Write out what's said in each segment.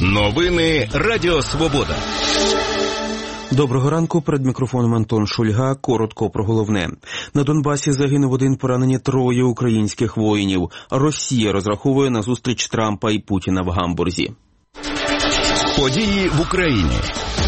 Новини Радіо Свобода. Доброго ранку, перед мікрофоном Антон Шульга. Коротко про головне. На Донбасі загинув один, поранені 3 українських воїнів. Росія розраховує на зустріч Трампа і Путіна в Гамбурзі. Події в Україні.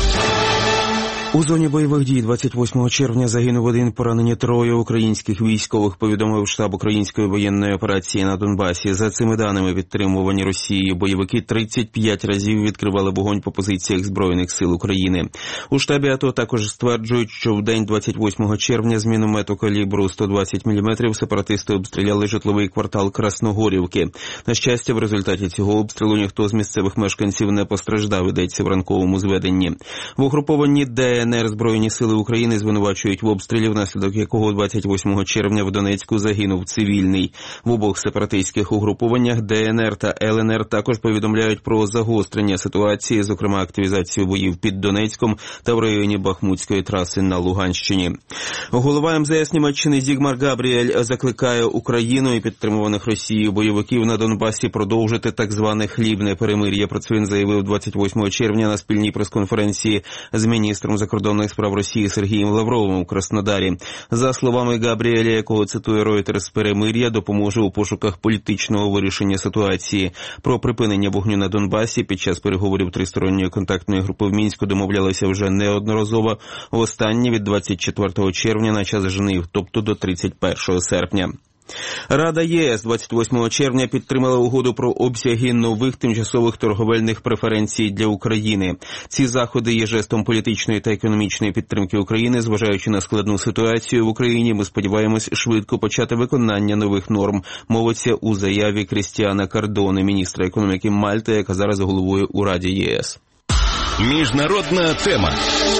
У зоні бойових дій 28 червня загинув один, поранені 3 українських військових, повідомив штаб української воєнної операції на Донбасі. За цими даними, підтримувані Росією бойовики 35 разів відкривали вогонь по позиціях Збройних сил України. У штабі АТО також стверджують, що в день 28 червня з міномету калібру 120 мм сепаратисти обстріляли житловий квартал Красногорівки. На щастя, в результаті цього обстрілу ніхто з місцевих мешканців не постраждав, йдеться в ранковому зведенні. В угрупованні ДНР Збройні сили України звинувачують в обстрілі, внаслідок якого 28 червня в Донецьку загинув цивільний. В обох сепаратистських угрупованнях ДНР та ЛНР також повідомляють про загострення ситуації, зокрема активізацію боїв під Донецьком та в районі Бахмутської траси на Луганщині. Голова МЗС Німеччини Зігмар Габріель закликає Україну і підтримуваних Росією бойовиків на Донбасі продовжити так зване хлібне перемир'я. Про це він заявив 28 червня на спільній прес-конференції з міністром закордонних справ Росії Сергієм Лавровим у Краснодарі. За словами Габріеля, якого цитує Reuters, перемир'я допоможе у пошуках політичного вирішення ситуації. Про припинення вогню на Донбасі під час переговорів тристоронньої контактної групи в Мінську домовлялися вже неодноразово, востаннє від 24 червня на час жнив, тобто до 31 серпня. Рада ЄС 28 червня підтримала угоду про обсяги нових тимчасових торговельних преференцій для України. Ці заходи є жестом політичної та економічної підтримки України. Зважаючи на складну ситуацію в Україні, ми сподіваємось швидко почати виконання нових норм, мовиться у заяві Крістіана Кардоне, міністра економіки Мальти, яка зараз головує у Раді ЄС. Міжнародна тема.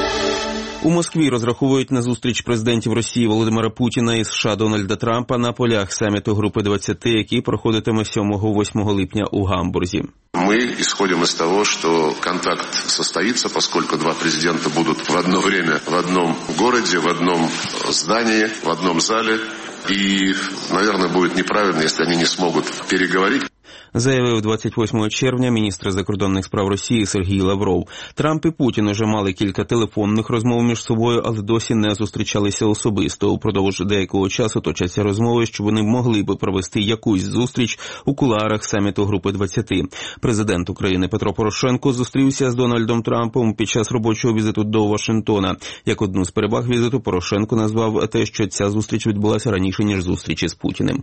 У Москві розраховують на зустріч президентів Росії Володимира Путіна і США Дональда Трампа на полях саміту Групи 20, який проходитиме 7-8 липня у Гамбурзі. Мы исходим из того, что контакт состоится, поскольку два президента будут в одно время в одном городе, в одном здании, в одном зале. И, наверное, будет неправильно, если они не смогут переговорить. Заявив 28 червня міністр закордонних справ Росії Сергій Лавров. Трамп і Путін уже мали кілька телефонних розмов між собою, але досі не зустрічалися особисто. Упродовж деякого часу точаться розмови, що вони могли би провести якусь зустріч у кулуарах саміту Групи 20. Президент України Петро Порошенко зустрівся з Дональдом Трампом під час робочого візиту до Вашингтона. Як одну з переваг візиту Порошенко назвав те, що ця зустріч відбулася раніше, ніж зустрічі з Путіним.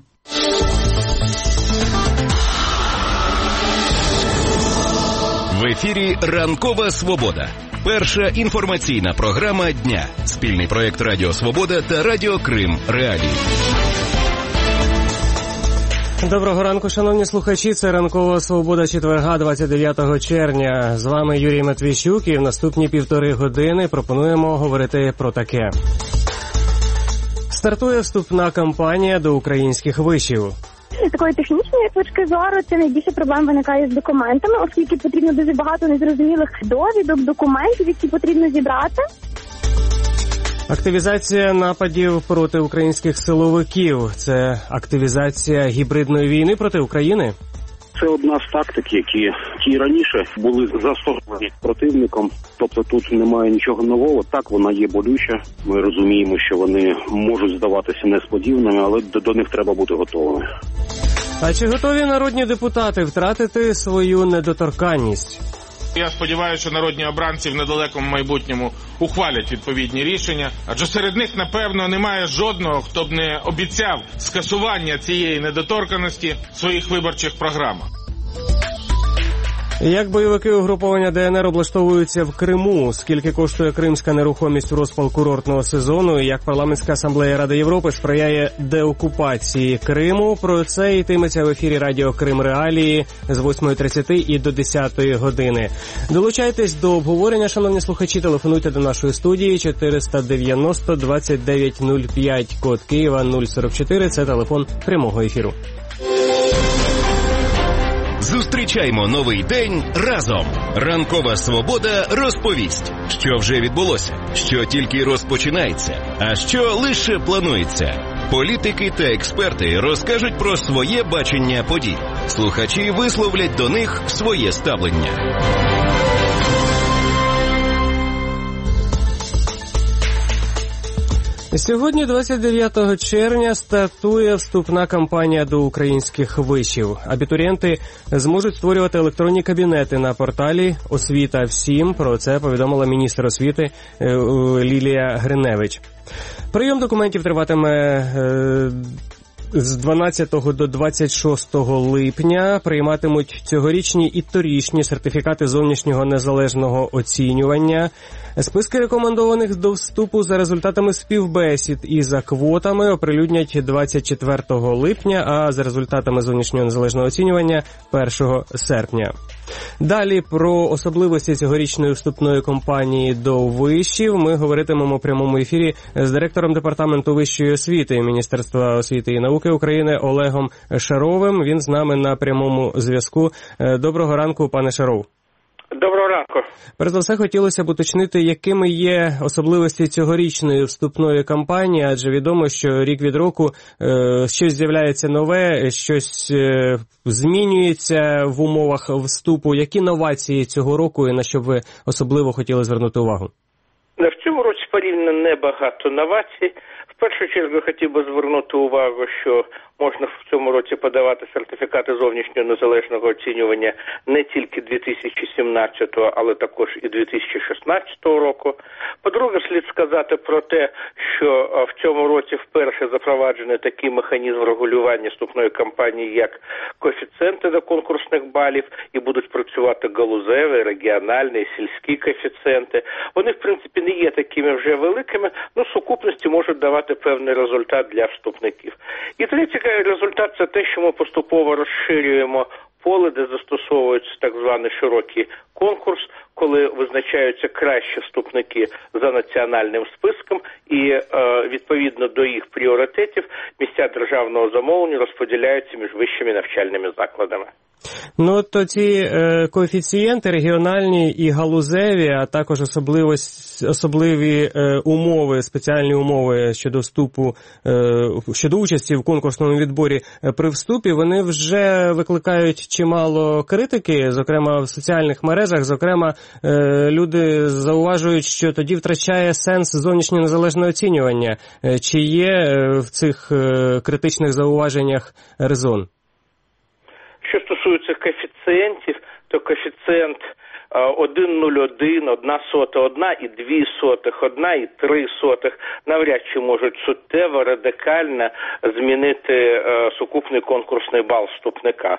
В ефірі «Ранкова Свобода». Перша інформаційна програма дня. Спільний проєкт Радіо Свобода та Радіо Крим Реалії. Доброго ранку, шановні слухачі. Це «Ранкова Свобода» четверга, 29 червня. З вами Юрій Матвійчук, і в наступні 1,5 години пропонуємо говорити про таке. Стартує вступна кампанія до українських вишів. З такої технічної точки зору це найбільше проблем виникає з документами, оскільки потрібно дуже багато незрозумілих довідок, документів, які потрібно зібрати. Активізація нападів проти українських силовиків – це активізація гібридної війни проти України? Це одна з тактик, які і раніше були застосовані противником. Тобто тут немає нічого нового. Так, вона є болюча. Ми розуміємо, що вони можуть здаватися несподіваними, але до них треба бути готовими. А чи готові народні депутати втратити свою недоторканність? Я сподіваюся, що народні обранці в недалекому майбутньому ухвалять відповідні рішення, адже серед них, напевно, немає жодного, хто б не обіцяв скасування цієї недоторканності в своїх виборчих програмах. Як бойовики угруповання ДНР облаштовуються в Криму? Скільки коштує кримська нерухомість у розпал курортного сезону? І як парламентська асамблея Ради Європи сприяє деокупації Криму? Про це йтиметься в ефірі Радіо Крим Реалії з 8:30 і до 10 години. Долучайтесь до обговорення, шановні слухачі, телефонуйте до нашої студії 490 2905, код Києва 044, це телефон прямого ефіру. Зустрічаймо новий день разом. Ранкова Свобода розповість, що вже відбулося, що тільки розпочинається, а що лише планується. Політики та експерти розкажуть про своє бачення подій. Слухачі висловлять до них своє ставлення. Сьогодні, 29 червня, стартує вступна кампанія до українських вишів. Абітурієнти зможуть створювати електронні кабінети на порталі «Освіта всім». Про це повідомила міністр освіти Лілія Гриневич. Прийом документів триватиме з 12 до 26 липня. Прийматимуть цьогорічні і торічні сертифікати зовнішнього незалежного оцінювання. Списки рекомендованих до вступу за результатами співбесід і за квотами оприлюднять 24 липня, а за результатами зовнішнього незалежного оцінювання 1 серпня. Далі про особливості цьогорічної вступної кампанії до вишів ми говоритимемо у прямому ефірі з директором Департаменту вищої освіти Міністерства освіти і науки України Олегом Шаровим. Він з нами на прямому зв'язку. Доброго ранку, пане Шаров. Доброго ранку. Перш за все, хотілося б уточнити, якими є особливості цьогорічної вступної кампанії, адже відомо, що рік від року щось з'являється нове, щось змінюється в умовах вступу. Які новації цього року і на що б ви особливо хотіли звернути увагу? В цьому році порівняно небагато новацій. В першу чергу хотів би звернути увагу, що можна в цьому році подавати сертифікати зовнішнього незалежного оцінювання не тільки 2017, але також і 2016 року. По-друге, слід сказати про те, що в цьому році вперше запроваджений такий механізм регулювання вступної кампанії, як коефіцієнти до конкурсних балів, і будуть працювати галузеві, регіональні, сільські коефіцієнти. Вони, в принципі, не є такими вже великими, але в сукупності можуть давати певний результат для вступників. І третій результат – це те, що ми поступово розширюємо поле, де застосовується так званий широкий конкурс, коли визначаються кращі вступники за національним списком і відповідно до їх пріоритетів місця державного замовлення розподіляються між вищими навчальними закладами. Ну, то ці коефіцієнти регіональні і галузеві, а також особливі умови, спеціальні умови щодо вступу, щодо участі в конкурсному відборі при вступі, вони вже викликають чимало критики, зокрема в соціальних мережах, зокрема люди зауважують, що тоді втрачає сенс зовнішнє незалежне оцінювання. Чи є в цих критичних зауваженнях резон? Що стосується коефіцієнтів, то коефіцієнт 1,01, 1,01 і 2, 1,3 навряд чи можуть суттєво, радикально змінити сукупний конкурсний бал вступника.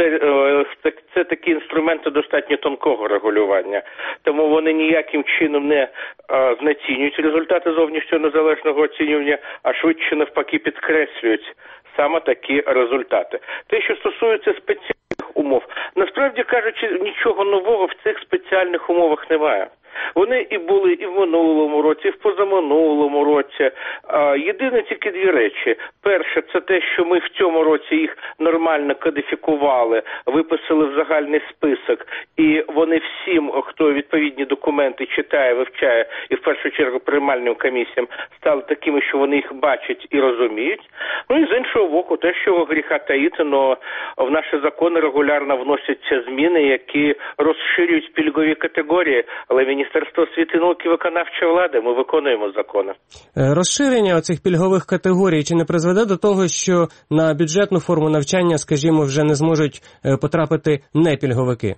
Це такі інструменти достатньо тонкого регулювання, тому вони ніяким чином не знецінюють результати зовнішнього незалежного оцінювання, а швидше навпаки підкреслюють саме такі результати. Те, що стосується спеціальних умов, насправді кажучи, нічого нового в цих спеціальних умовах немає. Вони і були і в минулому році, і в позаминулому році. Єдине тільки дві речі. Перше, це те, що ми в цьому році їх нормально кодифікували, виписали в загальний список, і вони всім, хто відповідні документи читає, вивчає, і в першу чергу приймальним комісіям, стали такими, що вони їх бачать і розуміють. Ну і з іншого боку, те, що гріха таїти, но в наші закони регулярно вносяться зміни, які розширюють пільгові категорії, але Міністерство освіти і науки виконавча влада, ми виконуємо закони. Розширення оцих пільгових категорій чи не призведе до того, що на бюджетну форму навчання, скажімо, вже не зможуть потрапити непільговики?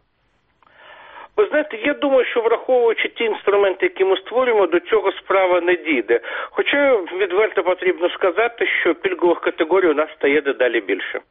Ви знаєте, я думаю, що враховуючи ті інструменти, які ми створюємо, до цього справа не дійде. Хоча відверто потрібно сказати, що пільгових категорій у нас стає дедалі більше.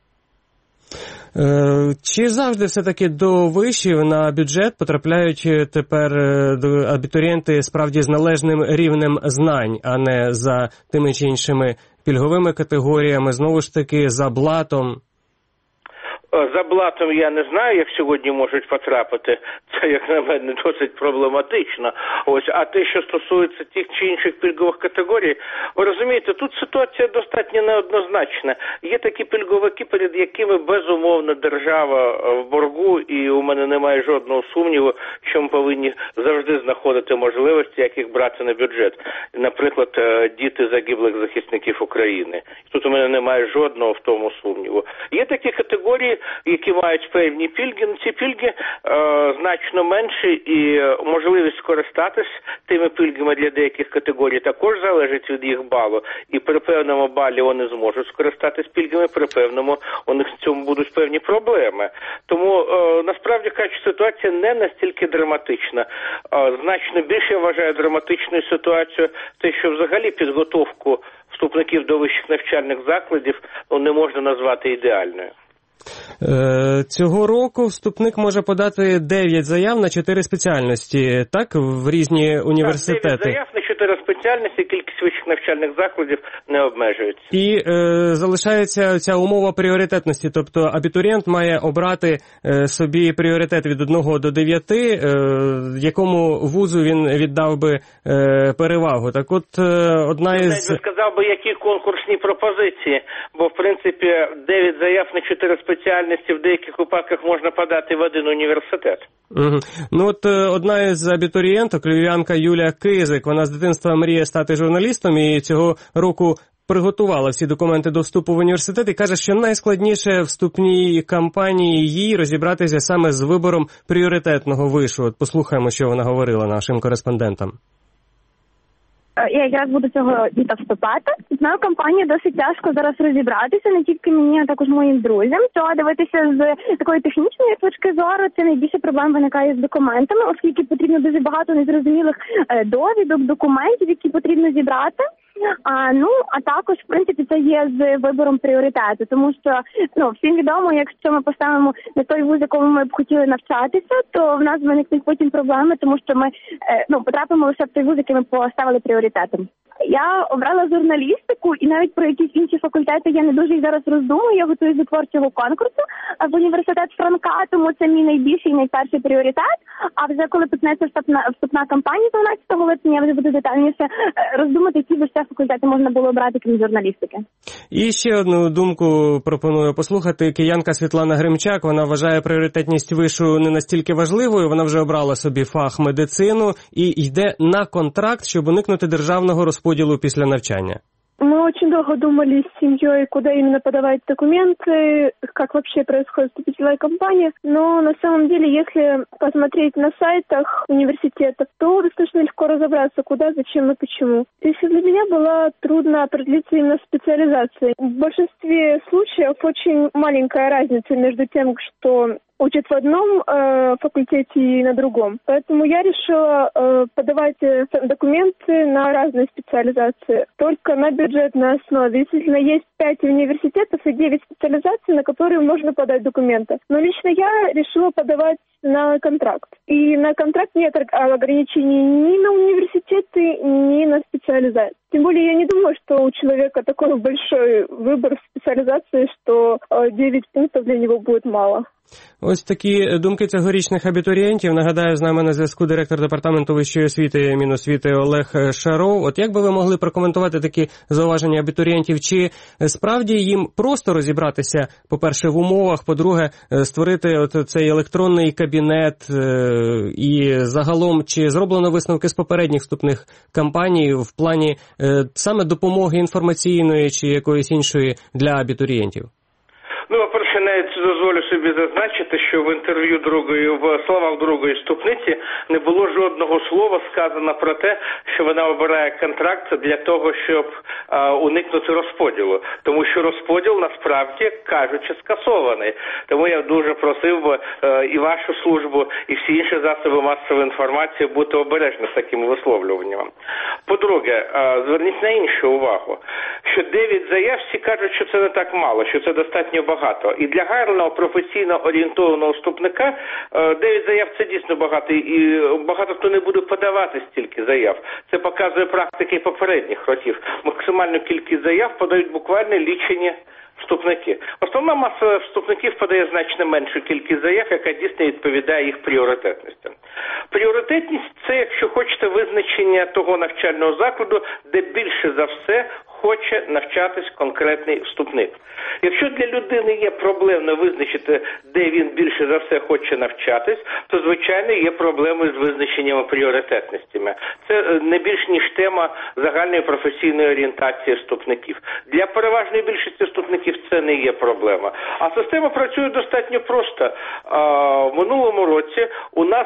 Чи завжди все-таки до вишів на бюджет потрапляють тепер абітурієнти справді з належним рівнем знань, а не за тими чи іншими пільговими категоріями, знову ж таки за блатом? За блатом я не знаю, як сьогодні можуть потрапити. Це, як на мене, досить проблематично. А те, що стосується тих чи інших пільгових категорій, ви розумієте, тут ситуація достатньо неоднозначна. Є такі пільговики, перед якими безумовно держава в боргу, і у мене немає жодного сумніву, що ми повинні завжди знаходити можливості, як їх брати на бюджет. Наприклад, діти загиблих захисників України. Тут у мене немає жодного в тому сумніву. Є такі категорії, які мають певні пільги. Ці пільги значно менші, і можливість скористатись тими пільгами для деяких категорій також залежить від їх балу. І при певному балі вони зможуть скористатись пільгами, при певному у них в цьому будуть певні проблеми. Тому, насправді кажучи, ситуація не настільки драматична. Значно більше, я вважаю, драматичною ситуацією те, що взагалі підготовку вступників до вищих навчальних закладів не можна назвати ідеальною. Цього року вступник може подати 9 заяв на 4 спеціальності, так, в різні університети? Так, 9 заяв на 4 спеціальності, кількість вищих навчальних закладів не обмежується. І залишається ця умова пріоритетності, тобто абітурієнт має обрати собі пріоритет від 1 до 9, якому вузу він віддав би перевагу. Так от, одна із... Я сказав би, які конкурсні пропозиції, бо, в принципі, 9 заяв на 4 спеціальності в деяких випадках можна подати в один університет. Угу. Ну от одна із абітурієнток, львів'янка Юлія Кизик, вона з дитинства мріє стати журналістом і цього року приготувала всі документи до вступу в університет і каже, що найскладніше в вступній кампанії їй розібратися саме з вибором пріоритетного вишу. От послухаємо, що вона говорила нашим кореспондентам. Я якраз буду цього літа вступати. Знаю, кампанію досить тяжко зараз розібратися, не тільки мені, а також моїм друзям. То дивитися з такої технічної точки зору, це найбільше проблем виникає з документами, оскільки потрібно дуже багато незрозумілих довідок, документів, які потрібно зібрати. А також, в принципі, це є з вибором пріоритету, тому що, всім відомо, якщо ми поставимо на той вуз, якому ми б хотіли навчатися, то в нас виникнуть потім проблеми, тому що ми, потрапимо лише в той вуз, який ми поставили пріоритетом. Я обрала журналістику, і навіть про якісь інші факультети я не дуже зараз роздумую. Я готуюсь до творчого конкурсу в університет Франка, тому це мій найбільший і найперший пріоритет. А вже коли почнеться вступна кампанія 12 липня, я вже буду детальніше роздумати, які ще факультети можна було обрати, крім журналістики. І ще одну думку пропоную послухати. Киянка Світлана Гримчак, вона вважає пріоритетність вишу не настільки важливою, вона вже обрала собі фах медицину і йде на контракт, щоб уникнути державного розподілу після навчання. Мы очень долго думали с семьей, куда именно подавать документы, как вообще происходит вступительная кампания. Но на самом деле, если посмотреть на сайтах университетов, то достаточно легко разобраться, куда, зачем и почему. То есть для меня было трудно определиться именно специализацией. В большинстве случаев очень маленькая разница между тем, что учат в одном факультете и на другом. Поэтому я решила подавать документы на разные специализации, только на бюджетной основе. Действительно, есть 5 университетов и 9 специализаций, на которые можно подать документы. Но лично я решила подавать на контракт. И на контракт нет ограничений ни на университеты, ни на специализации. Тем более я не думаю, что у человека такой большой выбор в специализации, что 9 пунктов для него будет мало. Ось такі думки цьогорічних абітурієнтів. Нагадаю, з нами на зв'язку директор департаменту вищої освіти Міносвіти Олег Шаров. От як би ви могли прокоментувати такі зауваження абітурієнтів? Чи справді їм просто розібратися, по-перше, в умовах, по-друге, створити от цей електронний кабінет і загалом, чи зроблено висновки з попередніх вступних кампаній в плані саме допомоги інформаційної чи якоїсь іншої для абітурієнтів? По-перше, навіть дозволю собі зазначити, що в інтерв'ю в словах другої вступниці не було жодного слова сказано про те, що вона обирає контракт для того, щоб уникнути розподілу. Тому що розподіл, насправді, кажучи, скасований. Тому я дуже просив би і вашу службу, і всі інші засоби масової інформації бути обережні з такими висловлюваннями. По-друге, зверніть на іншу увагу, що 9 заяв всі кажуть, що це не так мало, що це достатньо багато. І для гарного професійно орієнтованого вступника 9 заяв – це дійсно багато. І багато хто не буде подавати стільки заяв. Це показує практики попередніх років. Максимальну кількість заяв подають буквально лічені вступники. Основна маса вступників подає значно меншу кількість заяв, яка дійсно відповідає їх пріоритетності. Пріоритетність – це, якщо хочете, визначення того навчального закладу, де більше за все хоче навчатись конкретний вступник. Якщо для людини є проблемно визначити, де він більше за все хоче навчатись, то, звичайно, є проблеми з визначенням пріоритетностями. Це не більш ніж тема загальної професійної орієнтації вступників. Для переважної більшості вступників це не є проблема. А система працює достатньо просто. В минулому році у нас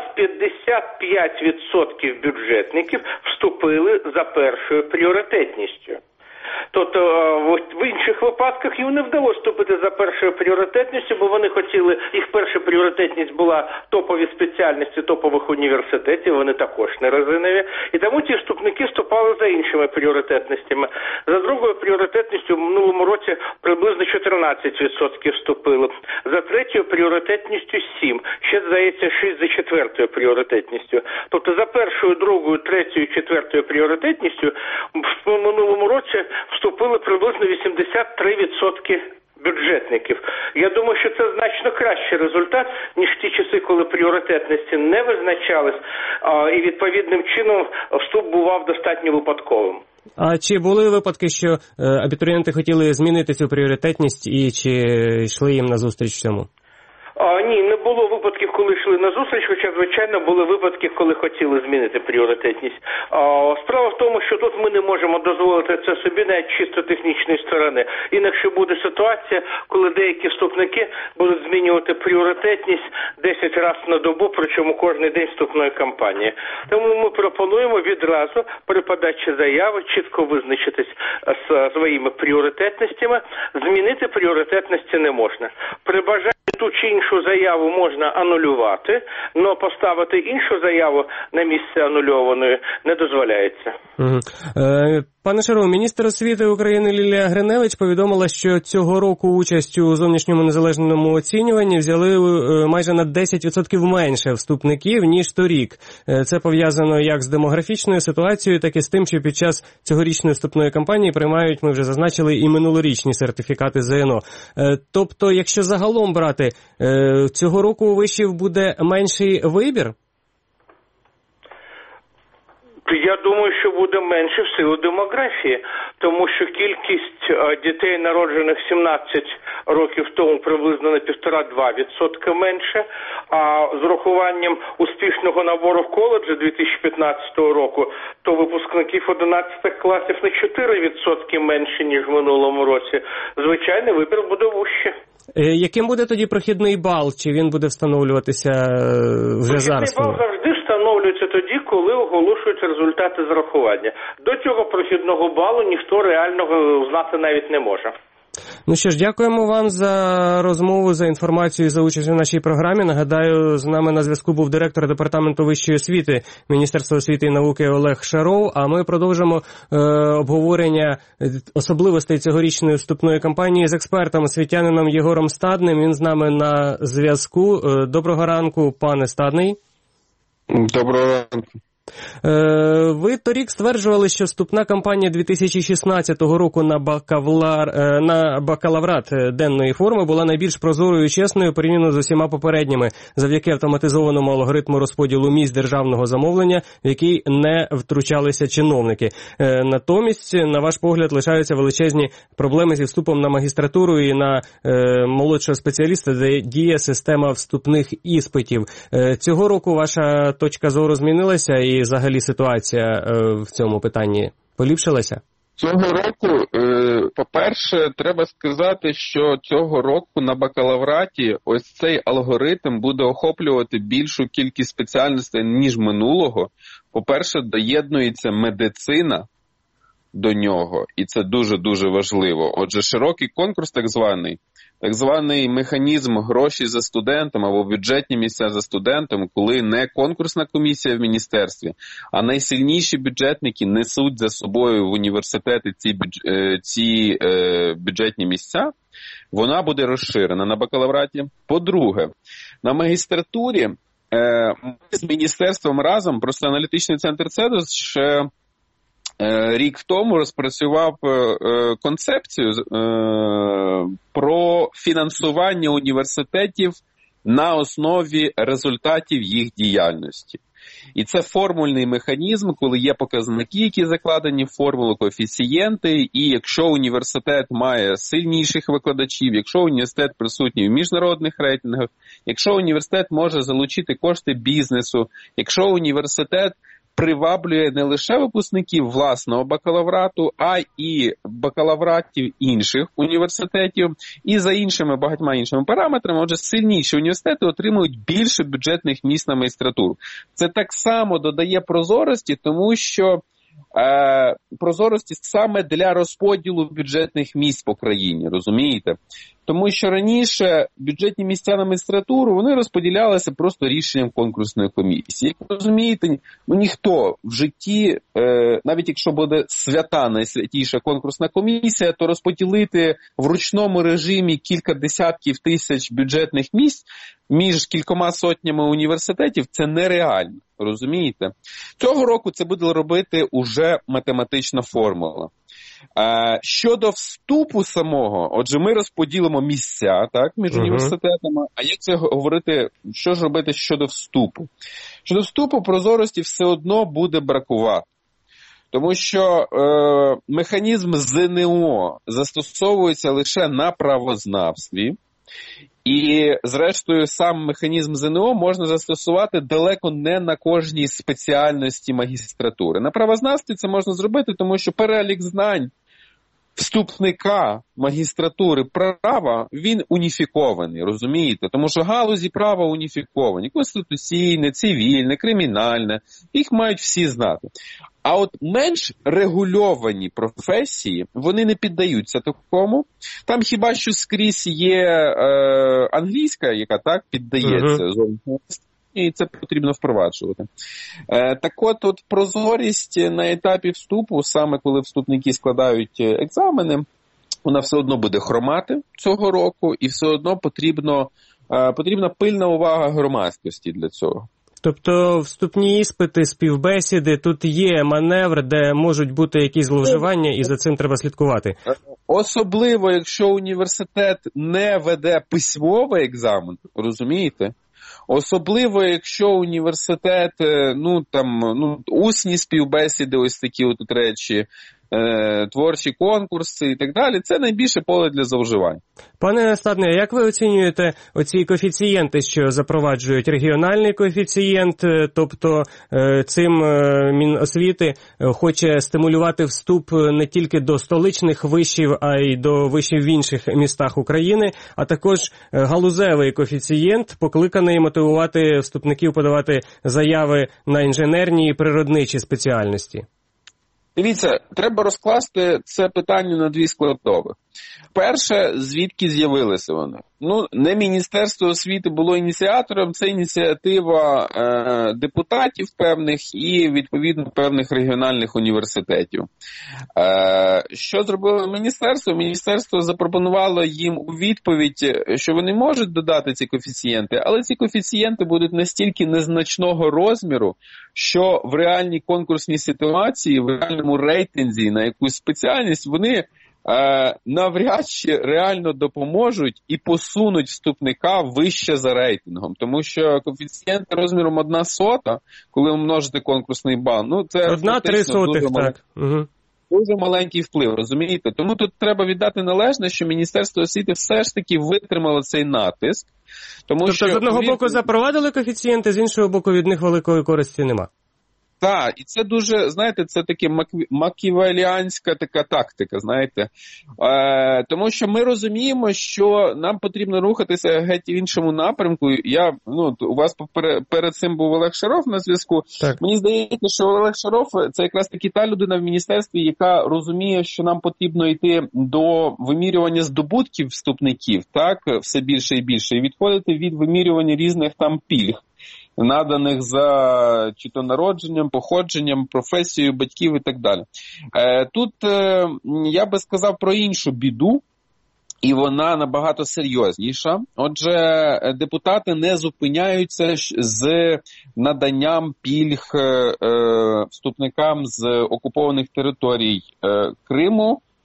55% бюджетників вступили за першою пріоритетністю. Тобто в інших випадках їм не вдалося вступити за першою пріоритетністю, бо вони хотіли, їх перша пріоритетність була топові спеціальності топових університетів, вони також не резинові. І тому ті вступники вступали за іншими пріоритетностями. За другою пріоритетністю в минулому році приблизно 14% вступили. За третьою пріоритетністю 7%. Ще, здається, 6% за четвертою пріоритетністю. Тобто за першою, другою, третьою, четвертою пріоритетністю в минулому році вступили приблизно 83% бюджетників. Я думаю, що це значно кращий результат, ніж ті часи, коли пріоритетності не визначались, і відповідним чином вступ бував достатньо випадковим. А чи були випадки, що абітурієнти хотіли змінити цю пріоритетність і чи йшли їм назустріч в цьому? Ні, не було випадків, коли йшли на зустріч, хоча, звичайно, були випадки, коли хотіли змінити пріоритетність. Справа в тому, що тут ми не можемо дозволити це собі навіть чисто технічної сторони. Інакше буде ситуація, коли деякі вступники будуть змінювати пріоритетність 10 разів на добу, причому кожен день вступної кампанії. Тому ми пропонуємо відразу при подачі заяви чітко визначитись з своїми пріоритетностями. Змінити пріоритетності не можна. При бажанні ту чи іншу заяву можна анулювати, але поставити іншу заяву на місце анульованої не дозволяється. Пане Шаров, міністр освіти України Лілія Гриневич повідомила, що цього року участь у зовнішньому незалежному оцінюванні взяли майже на 10% менше вступників, ніж торік. Це пов'язано як з демографічною ситуацією, так і з тим, що під час цьогорічної вступної кампанії приймають, ми вже зазначили, і минулорічні сертифікати ЗНО. Тобто, якщо загалом брати, цього року у вишів буде менший вибір? Я думаю, що буде менше в силу демографії, тому що кількість дітей, народжених 17 років тому, приблизно на 1,5-2% менше, а з урахуванням успішного набору в коледжі 2015 року, то випускників 11 класів на 4% менше, ніж в минулому році. Звичайно, вибір буде вужче. Яким буде тоді прохідний бал? Чи він буде встановлюватися вже зараз? Прохідний бал завжди встановлюється тоді, коли оголошують результати зарахування. До цього прохідного балу ніхто реально знати навіть не може. Ну що ж, дякуємо вам за розмову, за інформацію, за участь у нашій програмі. Нагадаю, з нами на зв'язку був директор Департаменту вищої освіти Міністерства освіти і науки Олег Шаров, а ми продовжимо обговорення особливостей цьогорічної вступної кампанії з експертом, освітянином Єгором Стадним. Він з нами на зв'язку. Доброго ранку, пане Стадний. Доброго ранку. Ви торік стверджували, що вступна кампанія 2016 року на бакалаврат денної форми була найбільш прозорою і чесною порівняно з усіма попередніми, завдяки автоматизованому алгоритму розподілу місць державного замовлення, в який не втручалися чиновники. Натомість, на ваш погляд, лишаються величезні проблеми зі вступом на магістратуру і на молодшого спеціаліста, де діє система вступних іспитів. Цього року ваша точка зору змінилася і взагалі ситуація в цьому питанні поліпшилася? Цього року, по-перше, треба сказати, що цього року на бакалавраті ось цей алгоритм буде охоплювати більшу кількість спеціальностей, ніж минулого. По-перше, доєднується медицина до нього, і це дуже-дуже важливо. Отже, широкий конкурс так званий механізм гроші за студентом або бюджетні місця за студентом, коли не конкурсна комісія в міністерстві, а найсильніші бюджетники несуть за собою в університети ці бюджетні місця, вона буде розширена на бакалавраті. По-друге, на магістратурі ми з міністерством разом, просто аналітичний центр ЦЕДОС ще рік тому розпрацював концепцію про фінансування університетів на основі результатів їх діяльності. І це формульний механізм, коли є показники, які закладені в формулу, коефіцієнти, і якщо університет має сильніших викладачів, якщо університет присутній в міжнародних рейтингах, якщо університет може залучити кошти бізнесу, якщо університет приваблює не лише випускників власного бакалаврату, а і бакалавратів інших університетів, і за іншими багатьма іншими параметрами, отже, сильніші університети отримують більше бюджетних місць на магістратуру. Це так само додає прозорості, тому що прозорості саме для розподілу бюджетних місць по країні, розумієте? Тому що раніше бюджетні місця на магістратуру, вони розподілялися просто рішенням конкурсної комісії. Як ви розумієте, ніхто в житті, навіть якщо буде свята найсвятіша конкурсна комісія, то розподілити в ручному режимі кілька десятків тисяч бюджетних місць між кількома сотнями університетів – це нереально, розумієте? Цього року це буде робити уже математична формула. Щодо вступу самого, отже, ми розподілимо місця, так, між університетами, а як це говорити, що ж робити щодо вступу? Щодо вступу прозорості все одно буде бракувати. Тому що механізм ЗНО застосовується лише на правознавстві, і, зрештою, сам механізм ЗНО можна застосувати далеко не на кожній спеціальності магістратури. На правознавстві це можна зробити, тому що перелік знань вступника магістратури права, він уніфікований, розумієте? Тому що галузі права уніфіковані. Конституційне, цивільне, кримінальне. Їх мають всі знати. А от менш регульовані професії, вони не піддаються такому. Там хіба що скрізь є англійська, яка так піддається зовнішності, і це потрібно впроваджувати. Так от прозорість на етапі вступу, саме коли вступники складають екзамени, вона все одно буде хромати цього року, і все одно потрібна пильна увага громадськості для цього. Тобто вступні іспити, співбесіди, тут є маневр, де можуть бути якісь зловживання, і за цим треба слідкувати. Особливо, якщо університет не веде письмовий екзамен, розумієте? Особливо, якщо університет, усні співбесіди, ось такі от речі, творчі конкурси і так далі, це найбільше поле для зловживань. Пане Стадне, як ви оцінюєте оці коефіцієнти, що запроваджують регіональний коефіцієнт, тобто цим Міносвіти хоче стимулювати вступ не тільки до столичних вишів, а й до вишів в інших містах України, а також галузевий коефіцієнт, покликаний мотивувати вступників подавати заяви на інженерні і природничі спеціальності? Дивіться, треба розкласти це питання на дві складових. Перше, звідки з'явилися вони? Не Міністерство освіти було ініціатором, це ініціатива депутатів певних і, відповідно, певних регіональних університетів. Що зробило міністерство? Міністерство запропонувало їм у відповідь, що вони можуть додати ці коефіцієнти, але ці коефіцієнти будуть настільки незначного розміру, що в реальній конкурсній ситуації, в реальному рейтинзі на якусь спеціальність, вони навряд чи реально допоможуть і посунуть вступника вище за рейтингом. Тому що коефіцієнт розміром 1/100, коли ви множите конкурсний бал, це 1/3, так. Дуже маленький вплив, розумієте? Тому тут треба віддати належне, що Міністерство освіти все ж таки витримало цей натиск. Тобто, з одного боку запровадили коефіцієнти, з іншого боку від них великої користі нема. Так, і це дуже, знаєте, це таке макіавеліанська така тактика, знаєте. Тому що ми розуміємо, що нам потрібно рухатися геть в іншому напрямку. У вас перед цим був Олег Шаров на зв'язку. Так. Мені здається, що Олег Шаров – це якраз таки та людина в міністерстві, яка розуміє, що нам потрібно йти до вимірювання здобутків вступників, так, все більше і більше, і відходити від вимірювання різних там пільг, наданих за чи то народженням, походженням, професією батьків і так далі. Тут я би сказав про іншу біду, і вона набагато серйозніша. Отже, депутати не зупиняються з наданням пільг вступникам з окупованих територій Криму,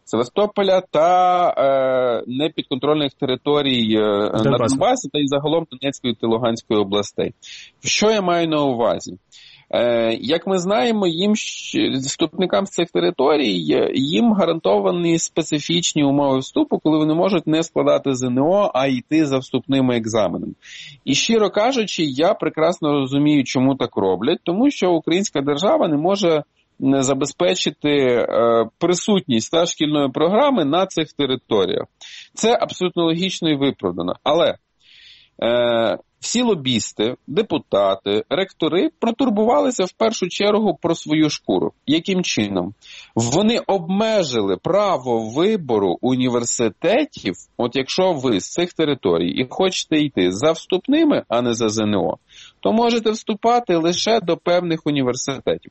Севастополя та непідконтрольних територій на Донбасі та й загалом Донецької та Луганської областей. Що я маю на увазі? Як ми знаємо, вступникам з цих територій їм гарантовані специфічні умови вступу, коли вони можуть не складати ЗНО, а йти за вступними екзаменами. І щиро кажучи, я прекрасно розумію, чому так роблять, тому що українська держава не може забезпечити присутність шкільної програми на цих територіях. Це абсолютно логічно і виправдано. Але всі лобісти, депутати, ректори протурбувалися в першу чергу про свою шкуру. Яким чином? Вони обмежили право вибору університетів, от якщо ви з цих територій і хочете йти за вступними, а не за ЗНО, то можете вступати лише до певних університетів.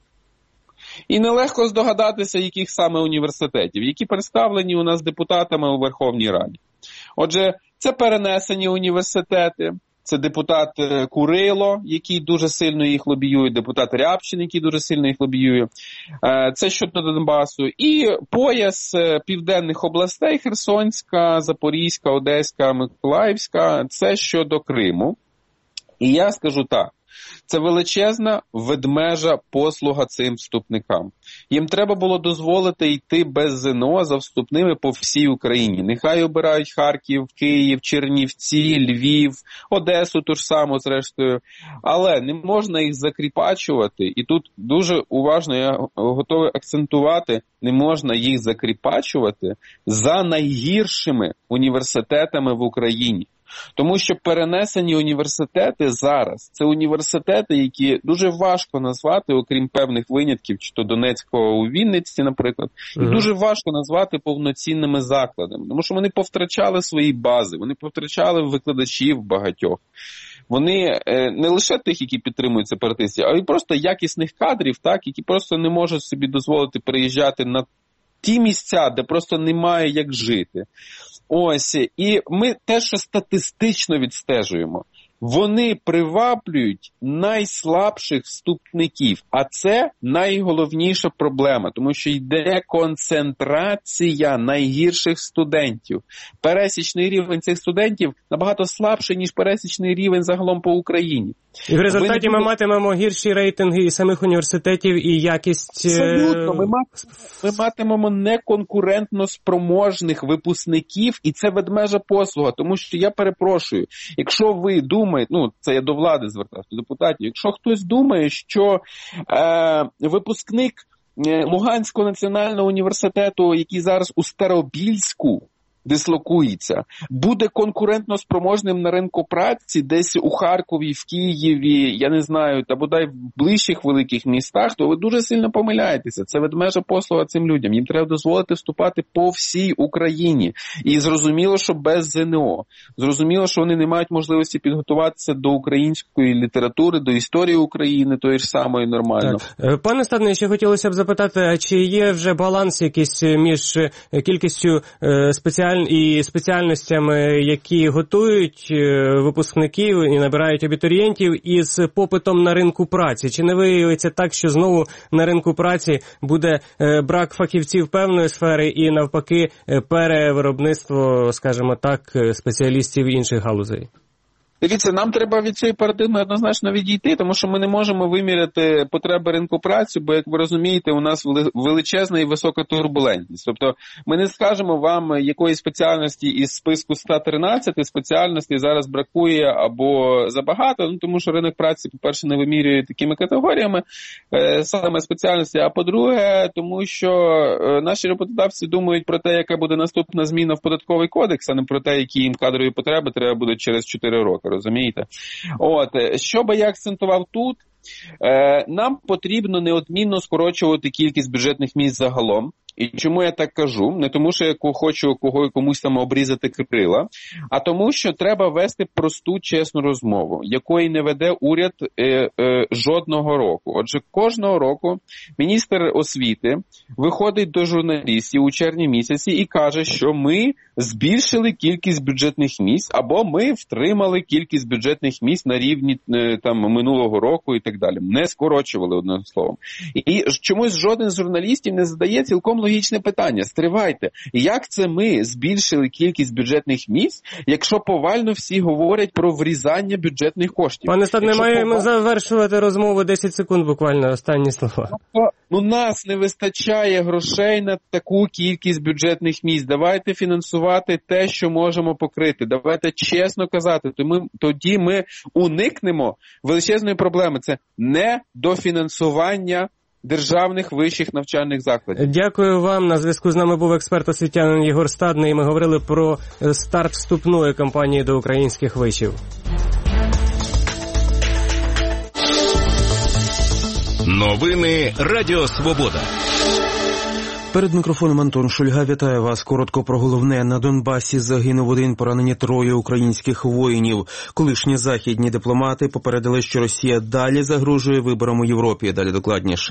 І нелегко здогадатися, яких саме університетів, які представлені у нас депутатами у Верховній Раді. Отже, це перенесені університети, це депутат Курило, який дуже сильно їх лобіює, депутат Рябчин, який дуже сильно їх лобіює. Це щодо Донбасу. І пояс південних областей – Херсонська, Запорізька, Одеська, Миколаївська – це щодо Криму. І я скажу так. Це величезна ведмежа послуга цим вступникам. Їм треба було дозволити йти без ЗНО за вступними по всій Україні. Нехай обирають Харків, Київ, Чернівці, Львів, Одесу ту ж саму зрештою. Але не можна їх закріпачувати. І тут дуже уважно я готовий акцентувати, не можна їх закріпачувати за найгіршими університетами в Україні. Тому що перенесені університети зараз, це університети, які дуже важко назвати, окрім певних винятків, чи то Донецького у Вінниці, наприклад, і дуже важко назвати повноцінними закладами. Тому що вони повтрачали свої бази, вони повтрачали викладачів багатьох. Вони не лише тих, які підтримують сепаратистів, а й просто якісних кадрів, так, які просто не можуть собі дозволити приїжджати на ті місця, де просто немає як жити. Ось, і ми те, що статистично відстежуємо, вони приваблюють найслабших вступників, а це найголовніша проблема, тому що йде концентрація найгірших студентів. Пересічний рівень цих студентів набагато слабший, ніж пересічний рівень загалом по Україні. І в результаті ми матимемо гірші рейтинги і самих університетів, і якість... Абсолютно. Ми матимемо неконкурентно спроможних випускників, і це ведмежа послуга. Тому що, я перепрошую, якщо ви думаєте, це я до влади звертався, до депутатів, якщо хтось думає, що випускник Луганського національного університету, який зараз у Старобільську дислокується, буде конкурентно спроможним на ринку праці десь у Харкові, в Києві, я не знаю, та бодай в ближчих великих містах, то ви дуже сильно помиляєтеся. Це ведмежа послуга цим людям. Їм треба дозволити вступати по всій Україні. І зрозуміло, що без ЗНО. Зрозуміло, що вони не мають можливості підготуватися до української літератури, до історії України, тої ж самої нормально. Так. Пане Стадний, ще хотілося б запитати, а чи є вже баланс якийсь між кількістю спеціальностями, які готують випускників і набирають абітурієнтів, із попитом на ринку праці? Чи не виявиться так, що знову на ринку праці буде брак фахівців певної сфери і навпаки перевиробництво, скажімо так, спеціалістів інших галузей? Дивіться, нам треба від цієї парадигми однозначно відійти, тому що ми не можемо виміряти потреби ринку праці, бо, як ви розумієте, у нас величезна і висока турбулентність. Тобто ми не скажемо вам, якої спеціальності із списку 113 спеціальностей зараз бракує або забагато, тому що ринок праці, по-перше, не вимірює такими категоріями саме спеціальності, а по-друге, тому що наші роботодавці думають про те, яка буде наступна зміна в податковий кодекс, а не про те, які їм кадрові потреби треба будуть через 4 роки. Розумієте? Що би я акцентував тут? Нам потрібно неодмінно скорочувати кількість бюджетних місць загалом. І чому я так кажу? Не тому, що я хочу комусь там обрізати крила, а тому, що треба вести просту, чесну розмову, якої не веде уряд жодного року. Отже, кожного року міністр освіти виходить до журналістів у червні місяці і каже, що ми збільшили кількість бюджетних місць, або ми втримали кількість бюджетних місць на рівні там минулого року і так далі. Не скорочували, одним словом. І чомусь жоден з журналістів не задає цілком логічне питання. Стривайте, як це ми збільшили кількість бюджетних місць, якщо повально всі говорять про врізання бюджетних коштів? Пане Стат, не маємо завершувати розмову 10 секунд буквально, останні слова. Ну, нас не вистачає грошей на таку кількість бюджетних місць. Давайте фінансувати те, що можемо покрити. Давайте чесно казати. Тоді ми уникнемо величезної проблеми. Це недофінансування державних вищих навчальних закладів. Дякую вам. На зв'язку з нами був експерт-освітянин Єгор Стадний. Ми говорили про старт вступної кампанії до українських вишів. Новини Радіо Свобода. Перед мікрофоном Антон Шульга. Вітаю вас. Коротко про головне. На Донбасі загинув один, поранені 3 українських воїнів. Колишні західні дипломати попередили, що Росія далі загрожує виборам у Європі. Далі докладніше.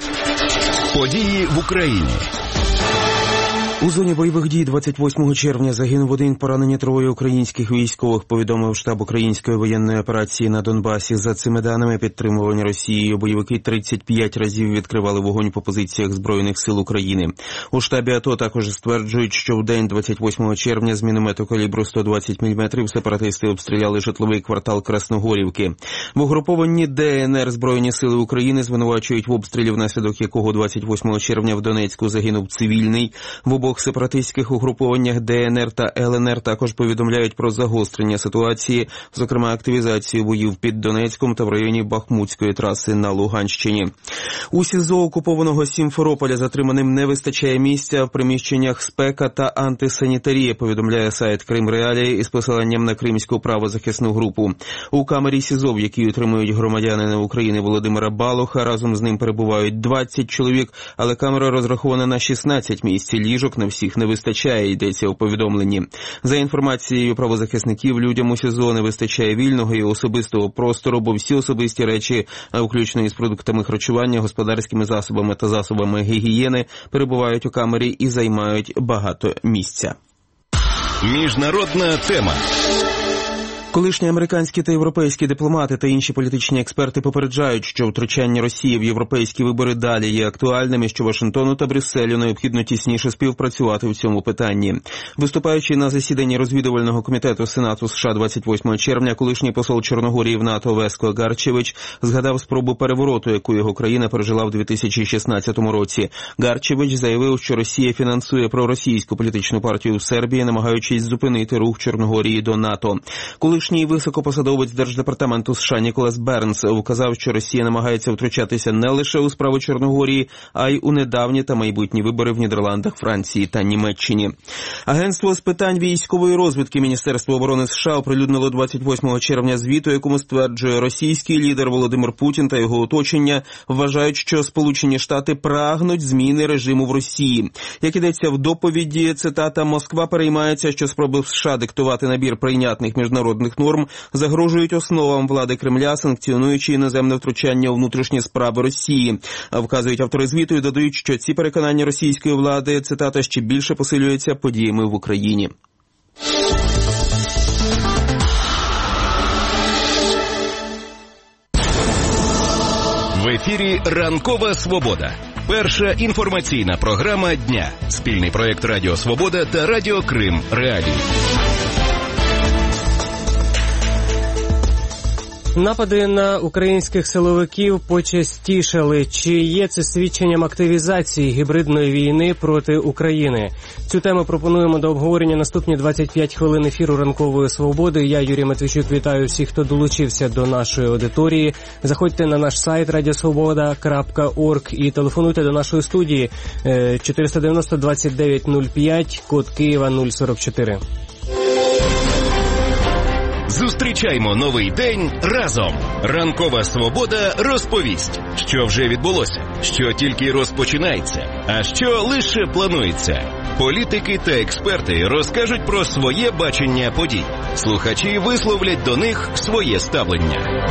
Події в Україні. У зоні бойових дій 28 червня загинув один, поранені 3 українських військових, повідомив штаб української воєнної операції на Донбасі. За цими даними, підтримувані Росією бойовики 35 разів відкривали вогонь по позиціях Збройних сил України. У штабі АТО також стверджують, що в день 28 червня з міномету калібру 120 мм сепаратисти обстріляли житловий квартал Красногорівки. В угрупованні ДНР Збройні сили України звинувачують в обстрілі, внаслідок якого 28 червня в Донецьку загинув цивільний. В обох сепаратистських угрупованнях ДНР та ЛНР також повідомляють про загострення ситуації, зокрема активізацію боїв під Донецьком та в районі Бахмутської траси на Луганщині. У СІЗО окупованого Сімферополя затриманим не вистачає місця в приміщеннях спека та антисанітарія, повідомляє сайт Кримреалії із посиланням на кримську правозахисну групу. У камері СІЗО, в якій утримують громадянина України Володимира Балуха, разом з ним перебувають 20 чоловік, але камера розрахована на 16 місць. Ліжок на всіх не вистачає, йдеться у повідомленні. За інформацією правозахисників, людям у СІЗО не вистачає вільного і особистого простору, бо всі особисті речі, включно із продуктами харчування, господарськими засобами та засобами гігієни, перебувають у камері і займають багато місця. Міжнародна тема. Колишні американські та європейські дипломати та інші політичні експерти попереджають, що втручання Росії в європейські вибори далі є актуальним і що Вашингтону та Брюсселю необхідно тісніше співпрацювати в цьому питанні. Виступаючи на засіданні розвідувального комітету Сенату США 28 червня, колишній посол Чорногорії в НАТО Веско Гарчевич згадав спробу перевороту, яку його країна пережила в 2016 році. Гарчевич заявив, що Росія фінансує проросійську політичну партію в Сербії, намагаючись зупинити рух Чорногорії до НАТО. Колишній високопосадовець Держдепартаменту США Ніколас Бернс вказав, що Росія намагається втручатися не лише у справи Чорногорії, а й у недавні та майбутні вибори в Нідерландах, Франції та Німеччині. Агентство з питань військової розвідки Міністерства оборони США оприлюднило 28 червня звіт, у якому стверджує, російський лідер Володимир Путін та його оточення вважають, що Сполучені Штати прагнуть зміни режиму в Росії. Як ідеться в доповіді, цитата, «Москва переймається, що спроби США диктувати набір прийнятних міжнародних норм загрожують основам влади Кремля, санкціонуючи іноземне втручання у внутрішні справи Росії». Вказують автори звіту і додають, що ці переконання російської влади, цитата, ще більше посилюються подіями в Україні. В ефірі «Ранкова Свобода». Перша інформаційна програма дня. Спільний проєкт Радіо Свобода та Радіо Крим Реалії. Напади на українських силовиків почастішали. Чи є це свідченням активізації гібридної війни проти України? Цю тему пропонуємо до обговорення наступні 25 хвилин ефіру «Ранкової Свободи». Я, Юрій Матвійчук, вітаю всіх, хто долучився до нашої аудиторії. Заходьте на наш сайт radiosvoboda.org і телефонуйте до нашої студії 490-2905, код Києва 044. Зустрічаймо новий день разом. Ранкова Свобода розповість, що вже відбулося, що тільки розпочинається, а що лише планується. Політики та експерти розкажуть про своє бачення подій. Слухачі висловлять до них своє ставлення.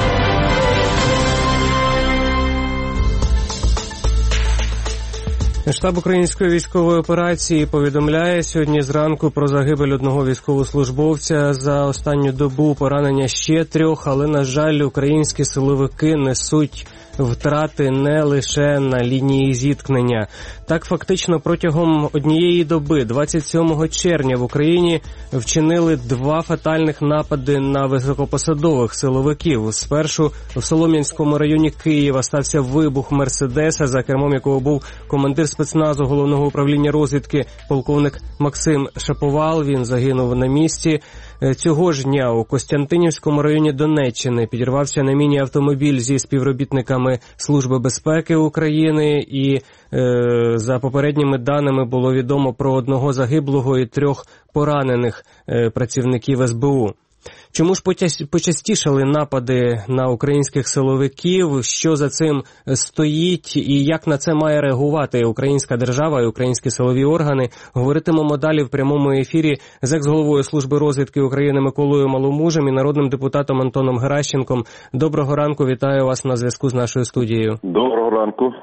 Штаб української військової операції повідомляє сьогодні зранку про загибель одного військовослужбовця. За останню добу поранення ще 3, але, на жаль, українські силовики несуть втрати не лише на лінії зіткнення. Так, фактично, протягом однієї доби, 27 червня, в Україні вчинили 2 фатальних напади на високопосадових силовиків. Спершу в Солом'янському районі Києва стався вибух Мерседеса, за кермом якого був командир спецназу Головного управління розвідки полковник Максим Шаповал. Він загинув на місці. Цього ж дня у Костянтинівському районі Донеччини підірвався на міні автомобіль зі співробітниками Служби безпеки України, і за попередніми даними було відомо про 1 загиблого і 3 поранених працівників СБУ. Чому ж почастішали напади на українських силовиків? Що за цим стоїть і як на це має реагувати українська держава і українські силові органи? Говоритимемо далі в прямому ефірі з екс-головою Служби розвідки України Миколою Маломужем і народним депутатом Антоном Геращенком. Доброго ранку, вітаю вас на зв'язку з нашою студією. Доброго ранку.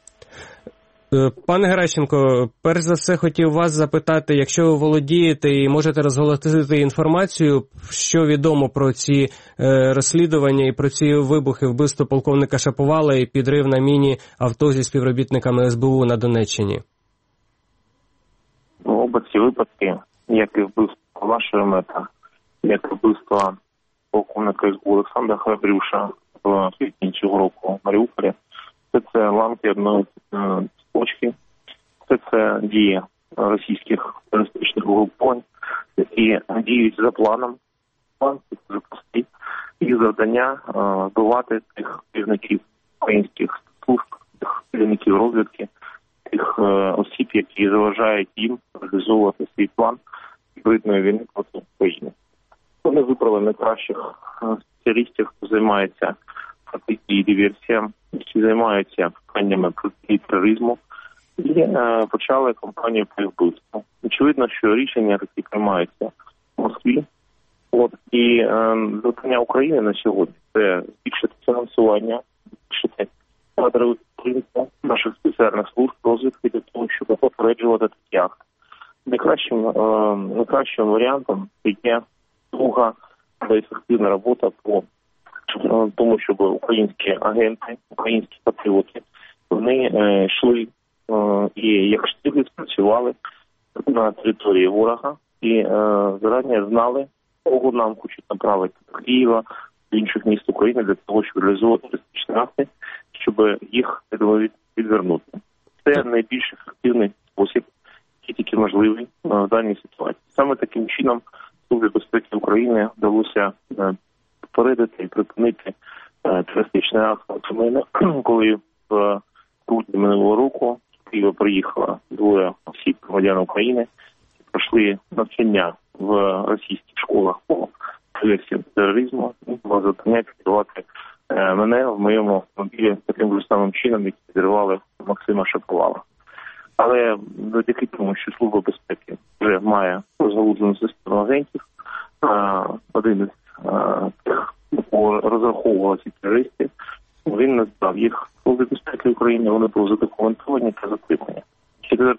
Пане Геращенко, перш за все хотів вас запитати, якщо ви володієте і можете розголосити інформацію, що відомо про ці розслідування і про ці вибухи, вбивство полковника Шаповала і підрив на міні авто зі співробітниками СБУ на Донеччині. Оба ці випадки, як і вбивство Лашемета, як і вбивство полковника СБУ Олександра Храбрюша в квітні цього року в Маріуполі, це ланки одної точки, це дії російських терористичних угруповань, які діють за планом. План дуже простий. Їх завдання вбивати тих керівників українських служб, тих керівників розвідки, тих осіб, які заважають їм реалізовувати свій план гібридної війни проти України. Вони вибрали найкращих спеціалістів, хто займається протидією диверсіям, які займаються питаннями протидії тероризму, і почали кампанію по вбивству. Очевидно, що рішення такі приймаються в Москві. І завдання України на сьогодні – це збільшити фінансування, збільшити кадрову підтримку наших спеціальних служб розвідки для того, щоб попереджувати такі акти. Найкращим варіантом є довга та ефективна робота по тому, щоб українські агенти, українські патріоти, вони йшли і як штиглиць працювали на території ворога і зарані знали, кого нам хочуть направити до Києва, до інших міст України для того, щоб реалізовувати терористичні акти, щоб їх відвернути. Це найбільш ефективний спосіб, який тільки можливий в даній ситуації. Саме таким чином Службі безпеки України вдалося попередити і припинити терористичний акт Артемина, коли в грудні минулого року з Києва приїхало 2 осіб, громадян України, які пройшли навчання в російських школах по диверсіям тероризму. Було завдання підривати мене в моєму автомобілі таким же самим чином, які підривали Максима Шаповала. Але завдяки тому, що Служба безпеки вже має розгалуджену систему агентів, один із тих, кого розраховували ці терористи, він назвав їх Служби безпеки України, вони були задокументовані та затримані. 4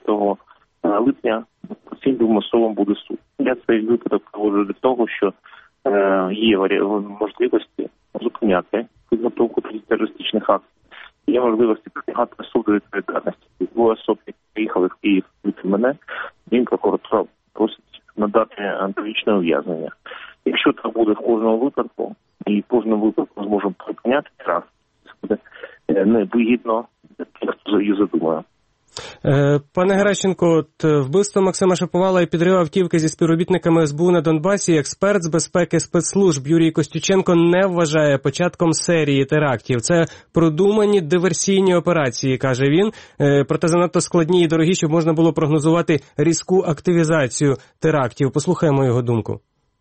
липня цим двом особам буде суд. Я цей випадок проводжу для того, що є можливості зупиняти підготовку терористичних акцій, є можливості притягати суду відповідальності. 2 особи, які приїхали в Київ від мене, їм прокуратура просить надати довічне ув'язнення. Якщо так буде в кожному випадку, і в кожному випадку ми зможемо припиняти раз, це буде невигідно для тих, хто її задумає. Пане Геращенко, вбивство Максима Шаповала і підрив автівки зі співробітниками СБУ на Донбасі експерт з безпеки спецслужб Юрій Костюченко не вважає початком серії терактів. Це продумані диверсійні операції, каже він, проте занадто складні і дорогі, щоб можна було прогнозувати різку активізацію терактів. Послухаємо його думку.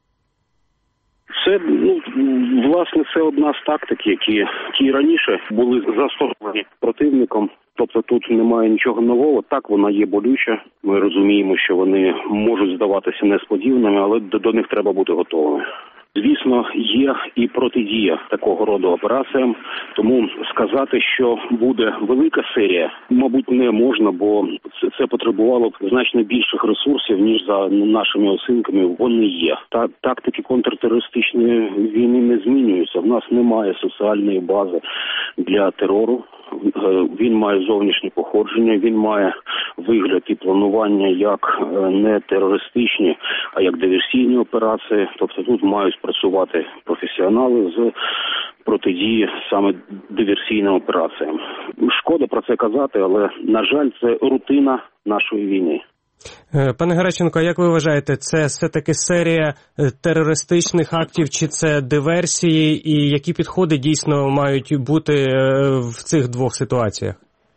Це, власне, це одна з тактик, які і раніше були застосовані противником. Тобто тут немає нічого нового. Так, вона є болюча. Ми розуміємо, що вони можуть здаватися несподіваними, але до них треба бути готовими. Звісно, є і протидія такого роду операціям, тому сказати, що буде велика серія, мабуть, не можна, бо це потребувало б значно більших ресурсів, ніж за нашими оцінками вони є. Та тактики контртерористичної війни не змінюються. В нас немає соціальної бази для терору. Він має зовнішнє походження, він має вигляд і планування як не терористичні, а як диверсійні операції. Тобто тут мають працювати професіонали з протидії саме диверсійним операціям. Шкода про це казати, але, на жаль, це рутина нашої війни. Пане Геращенко, а як ви вважаєте, це все-таки серія терористичних актів, чи це диверсії, і які підходи дійсно мають бути в цих двох ситуаціях?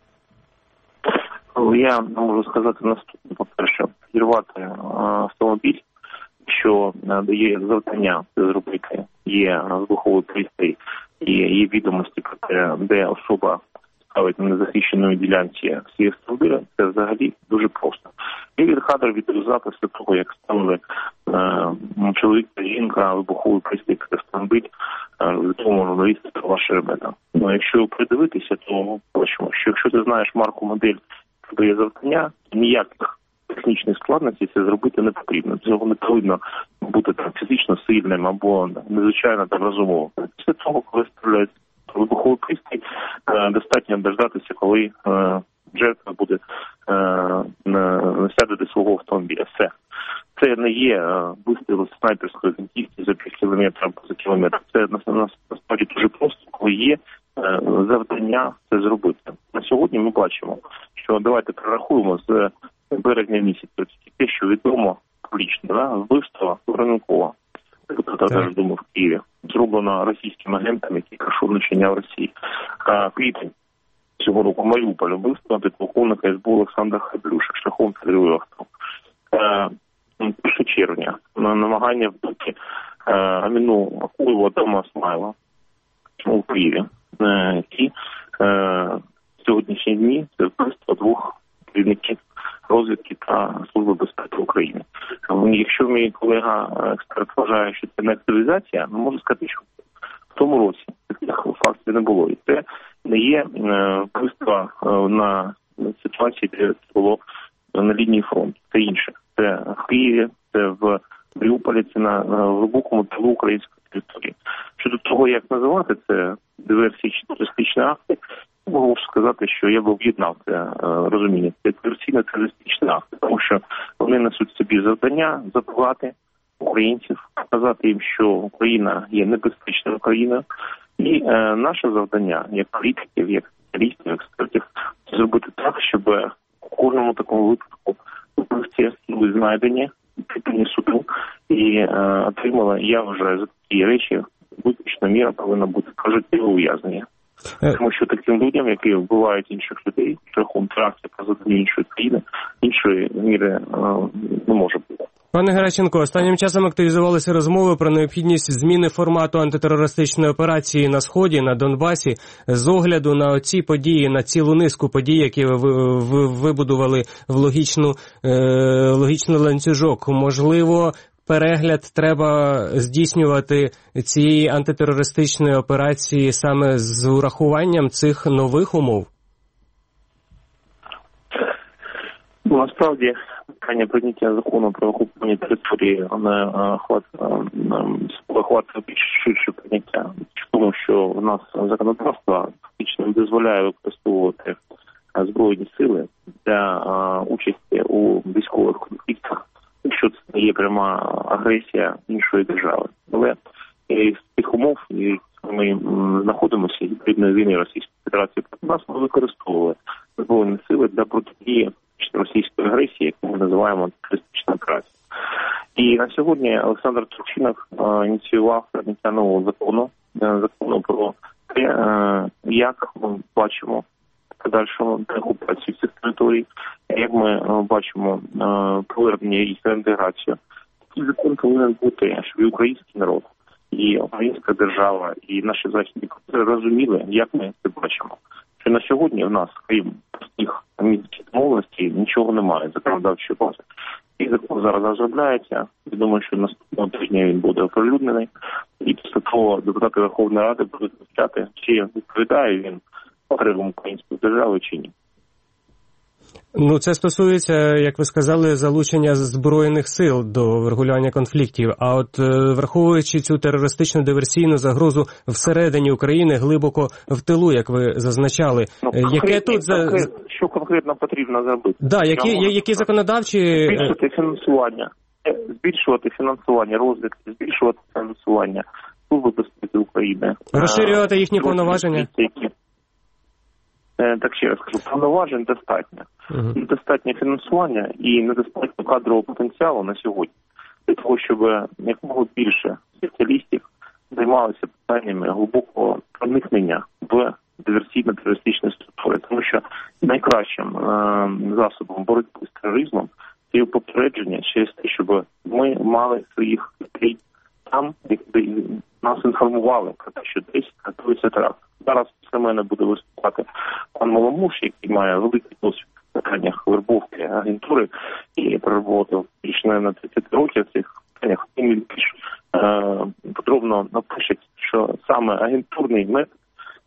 Я можу сказати наступне. По-перше, підірвати автомобіль, що дає завдання це зробити, є вибуховий пристрій, і є відомості про те, де особа ставить на незахищеній ділянці всі автомобіля, це взагалі дуже просто. І від кадр відеозапис того, як ставили чоловік та жінка, вибуховий пристрій під автомобіль, відомого журналіста Павла Шеремета. Ну, якщо придивитися, то бачимо, що якщо ти знаєш марку, модель, дає завдання, ніяких технічних складностей це зробити не потрібно. Цього не повинно бути там фізично сильним або незвичайно там розумовим. Після того, коли стріляють вибуховий пристрій, достатньо дождатися, коли жертва буде сяде до свого автомобіля. Все. Це не є вистріл з снайперської гвинтівки за півкілометра або за кілометр. Це насправді дуже просто, коли є завдання це зробити. На сьогодні ми бачимо, що давайте прорахуємо з березня місяця те, що відомо публічно, вбивство Вороненкова, депутата Держдуми в Києві, зроблено російськими агентами, які кришовничення в Росії. Квітень цього року Маріуполь, вбивство підполковника СБУ Олександра Хаблюша шляхом підриву авто. 1 червня намагання вбити Аміну Акуєву Адама Смайла у Києві. І сьогоднішні дні це вбивство 2 керівників розвідки та Служби безпеки України. Якщо мій колега-експерт вважає, що це не активізація, можу сказати, що в тому році таких фактів не було. І це не є вбивство на ситуації, де це було на лінії фронту. Це інше. Це в Києві, це в Маріуполі, це на глибокому тилу української території. Щодо того, як називати це диверсії чи терористичні акти, можу сказати, що я б об'єднав це розуміння. Це диверсійно-терористичні акти, тому що вони несуть собі завдання запугати українців, показати їм, що Україна є небезпечною країною. І наше завдання, як політиків, як спеціалістів, експертів, зробити так, щоб у кожному такому випадку вбивці були знайдені, припинені суду і отримали, я вважаю, за такі речі виключна міра повинна бути пожиттєве ув'язнення. Тому що таким людям, які вбивають інших людей шляхом терактів по заданню іншої країни, іншої міри не може бути. Пане Геращенко, останнім часом активізувалися розмови про необхідність зміни формату антитерористичної операції на Сході, на Донбасі, з огляду на ці події, на цілу низку подій, які ви вибудували в логічний ланцюжок. Можливо, перегляд треба здійснювати цієї антитерористичної операції саме з урахуванням цих нових умов? Насправді, питання прийняття закону про окуповані території охватує більш ширше прийняття. Тому що в нас законодавство фактично дозволяє використовувати збройні сили для участі у військових конфліктах, якщо це не є пряма агресія іншої держави. Але з тих умов, які ми знаходимося, гібридної війни Російської Федерації проти нас, ми використовували збройні сили для протидії російської агресії, яку ми називаємо терористичною операцією. І на сьогодні Олександр Турчинов ініціював прийняття нового закону про те, як ми бачимо подальшому окупацію цих територій, як ми бачимо повернення їх на інтеграцію. Такий закон повинен бути, щоб і український народ, і українська держава, і наші західні партнери розуміли, як ми це бачимо. Що на сьогодні в нас, крім простих мінських домовленостей, нічого немає законодавчої бази. І закон зараз розробляється. Я думаю, що наступного тижня він буде оприлюднений. І після того депутати Верховної Ради будуть вивчати, чи відповідає він потребам української держави чи ні. Ну, це стосується, як ви сказали, залучення Збройних сил до врегулювання конфліктів. А от враховуючи цю терористичну диверсійну загрозу всередині України, глибоко в тилу, як ви зазначали, яке тут що конкретно потрібно зробити? Да, які законодавчі збільшувати фінансування розвідки, збільшувати фінансування Служби безпеки України, розширювати їхні повноваження. Так ще раз кажу, повноважень достатньо. Недостатньо фінансування і недостатньо кадрового потенціалу на сьогодні. Для того, щоб якомога більше спеціалістів займалися питаннями глибокого проникнення в диверсійно-терористичні структури. Тому що найкращим засобом боротьби з тероризмом є попередження через те, щоб ми мали своїх людей там, де нас інформували про те, що десь готується теракт. Зараз після мене буде виступати пан Маломуш, який має великий досвід в питаннях вербовки агентури і проработав більш на 30 років в цих питаннях. Він більш подробно напише, що саме агентурний метод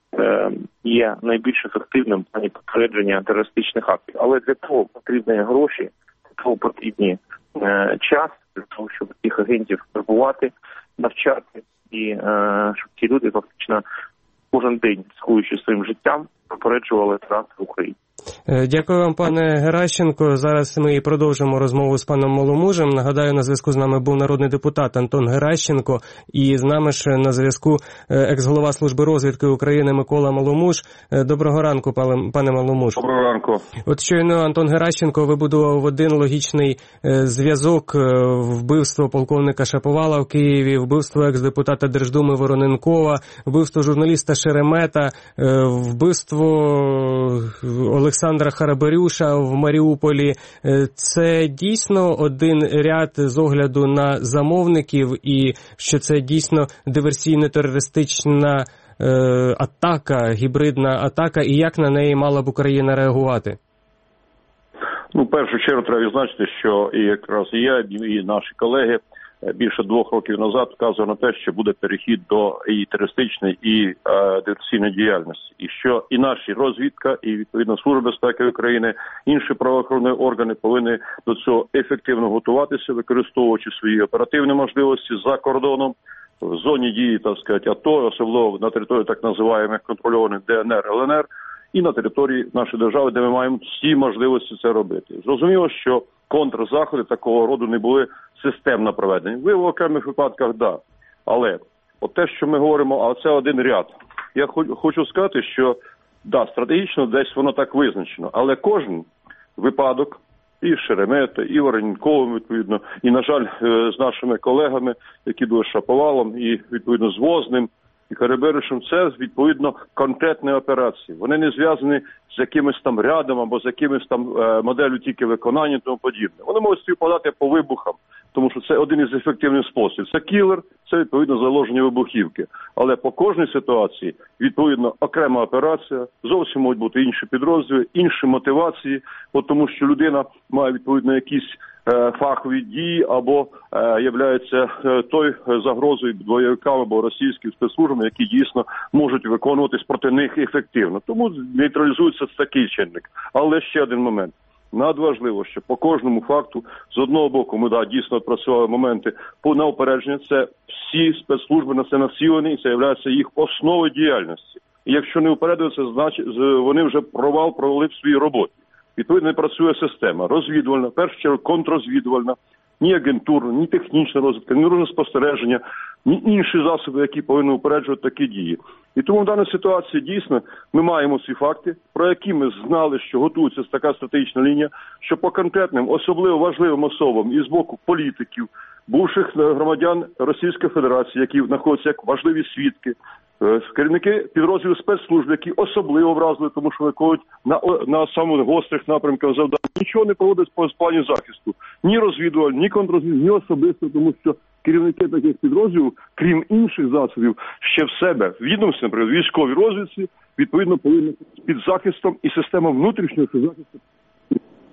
є найбільш ефективним в плані попередження терористичних актів. Але для того потрібні гроші, для того потрібні час, для того, щоб цих агентів вербувати, навчати і щоб ці люди фактично кожен день, ризикуючи своїм життям, попереджували теракти в Україні. Дякую вам, пане Геращенко. Зараз ми продовжимо розмову з паном Маломужем. Нагадаю, на зв'язку з нами був народний депутат Антон Геращенко, і з нами ж на зв'язку екс-голова Служби розвідки України Микола Маломуж. Доброго ранку, пане Маломуж. Доброго ранку. От щойно Антон Геращенко вибудував один логічний зв'язок: вбивство полковника Шаповала в Києві, вбивство екс-депутата Держдуми Вороненкова, вбивство журналіста Шеремета, вбивство Олександра Харабарюша в Маріуполі. Це дійсно один ряд з огляду на замовників, і що це дійсно диверсійно-терористична атака, гібридна атака, і як на неї мала б Україна реагувати? Ну, в першу чергу треба відзначити, що і якраз я, і наші колеги більше 2 років назад вказували на те, що буде перехід до і терористичної, і диверсійної діяльності. І що і наші розвідка, і відповідно Служба безпеки України, інші правоохоронні органи повинні до цього ефективно готуватися, використовуючи свої оперативні можливості за кордоном, в зоні дії, так сказати, АТО, особливо на території так називаємих контрольованих ДНР, ЛНР, і на території нашої держави, де ми маємо всі можливості це робити. Зрозуміло, що контрзаходи такого роду не були системно проведені. Ви в окремих випадках, да. Але от те, що ми говоримо, а це один ряд. Я хочу сказати, що, да, стратегічно десь воно так визначено, але кожен випадок, і Шеремета, і Вороненковим, відповідно, і, на жаль, з нашими колегами, які були з Шаповалом, і, відповідно, з Возним, і Харабарюшем, це, відповідно, конкретні операції. Вони не зв'язані з якимось там рядом або з якимось там моделлю тільки виконання і тому подібне. Вони можуть співпадати по вибухам, тому що це один із ефективних способів. Це кілер, це, відповідно, заложення вибухівки. Але по кожній ситуації, відповідно, окрема операція, зовсім можуть бути інші підрозділи, інші мотивації, тому що людина має, відповідно, якісь фахові дії або являється той загрозою бойовикам або російським спецслужбам, які дійсно можуть виконуватись проти них ефективно. Тому нейтралізується такий чинник. Але ще один момент. Надважливо, що по кожному факту, з одного боку, ми дійсно відпрацювали моменти на упередження, це всі спецслужби на це націлені, і це є їх основою діяльності. І якщо не упередуються, значить вони вже провели в своїй роботі. Відповідно, працює система розвідувальна, в першу чергу контррозвідувальна, ні агентурна, ні технічна розвідка, ні розпостереження, ні інші засоби, які повинні упереджувати такі дії. І тому в даній ситуації дійсно ми маємо ці факти, про які ми знали, що готується така стратегічна лінія, що по конкретним, особливо важливим особам і з боку політиків, бувших громадян Російської Федерації, які знаходяться як важливі свідки, керівники підрозділів спецслужб, які особливо вразили, тому що виконують на самих гострих напрямках завдань. Нічого не проводять по плані захисту. Ні розвідуваль, ні контррозвідуваль, ні особисто, тому що керівники таких підрозділів, крім інших засобів, ще в себе відомстві, наприклад, військовій розвідці, відповідно, повинні під захистом і система внутрішнього захисту.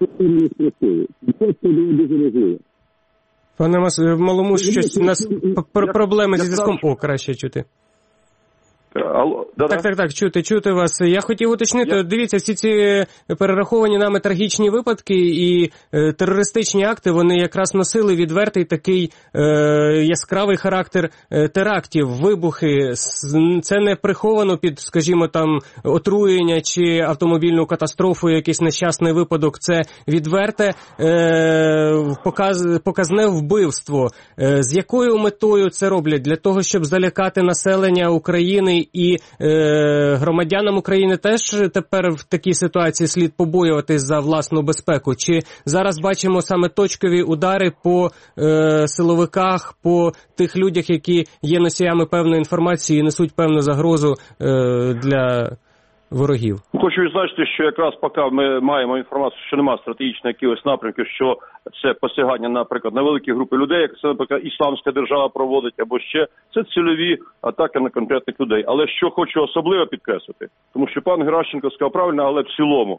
не спрацьовує. Це дуже важливо. Пане Маломуш, щось у нас проблеми зі зв'язком. О, краще чути. Алло, Так, чути вас. Я хотів уточнити, дивіться, всі ці перераховані нами трагічні випадки і терористичні акти, вони якраз носили відвертий такий яскравий характер терактів, вибухи. Це не приховано під, скажімо, там, отруєння чи автомобільну катастрофу, якийсь нещасний випадок. Це відверте показне вбивство. З якою метою це роблять? Для того, щоб залякати населення України і громадянам України теж тепер в такій ситуації слід побоюватись за власну безпеку? Чи зараз бачимо саме точкові удари по силовиках, по тих людях, які є носіями певної інформації і несуть певну загрозу для ворогів? Хочу відзначити, що якраз поки ми маємо інформацію, що немає стратегічних якихось напрямків, що це посягання, наприклад, на великі групи людей, як це, наприклад, Ісламська держава проводить, або ще, це цільові атаки на конкретних людей. Але що хочу особливо підкреслити, тому що пан Геращенко сказав правильно, але в цілому,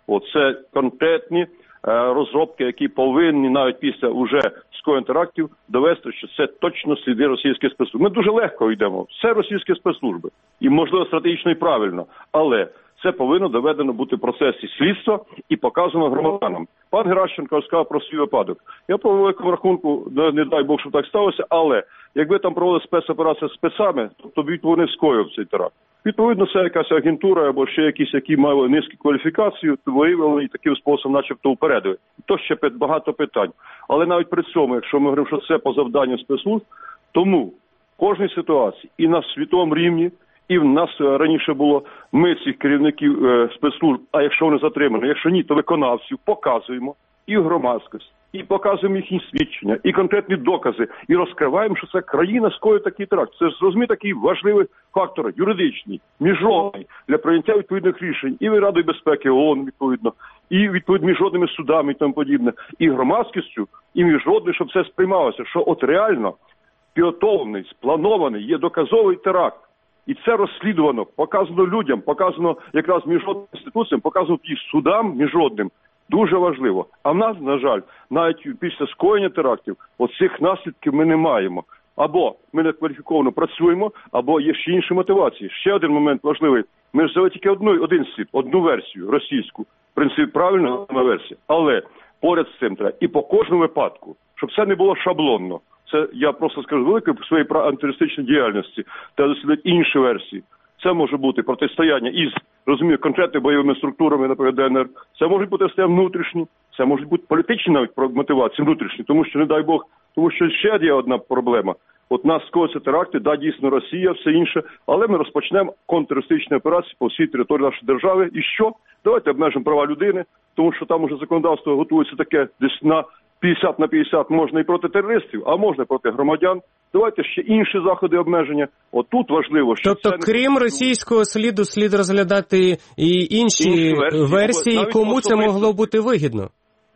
це конкретні розробки, які повинні навіть після уже скоєння терактів довести, що це точно сліди російських спецслужб. Ми дуже легко йдемо, все російські спецслужби, і можливо стратегічно і правильно, але це повинно доведено бути в процесі слідства і показано громадянам. Пан Геращенко сказав про свій випадок. Я по великому рахунку, не дай Бог, щоб так сталося, але якби там проводили спецоперацію з спецами, то відповідно не скоїв цей теракт. Відповідно, це якась агентура або ще якісь, які мали низьку кваліфікацію, виявили і таким способом начебто упередили. То ще багато питань. Але навіть при цьому, якщо ми говоримо, що це по завданню спецслужб, тому в кожній ситуації і на світовому рівні, і в нас раніше було, ми цих керівників спецслужб, а якщо вони затримані, якщо ні, то виконавців показуємо і в громадськості, і показуємо їхні свідчення, і конкретні докази, і розкриваємо, що це країна скоює такий теракт. Це, зрозуміло, такий важливий фактор, юридичний, міжнародний, для прийняття відповідних рішень, і Радою безпеки ООН, відповідно, і відповідно міжнародними судами і тому подібне, і громадськістю, і міжнародною, щоб це сприймалося, що от реально підготовлений, спланований, є доказовий теракт. І це розслідувано, показано людям, показано якраз міжнародним інституціям, показано і судам міжнародним. Дуже важливо. А в нас, на жаль, навіть після скоєння терактів, оцих наслідків ми не маємо. Або ми некваліфіковано працюємо, або є ще інші мотивації. Ще один момент важливий. Ми ж взяли тільки один слід, одну версію, російську. В принципі, правильна версія. Але поряд з цим треба і по кожному випадку, щоб це не було шаблонно. Це, я просто скажу, велике в своїй антитерористичній діяльності, та дослідити інші версії. Це може бути протистояння із, розумію, конкретними бойовими структурами, наприклад, ДНР. Це можуть бути внутрішні, це можуть бути політичні навіть мотивації внутрішні, тому що, не дай Бог, тому що ще є одна проблема. От нас скоюються теракти, да, дійсно Росія, все інше, але ми розпочнемо контртерористичні операції по всій території нашої держави. І що? Давайте обмежимо права людини, тому що там уже законодавство готується таке десь на 50 на 50 можна і проти терористів, а можна і проти громадян. Давайте ще інші заходи обмеження. От тут важливо, що тобто, крім російського сліду, слід розглядати і інші версії, кому це могло бути вигідно?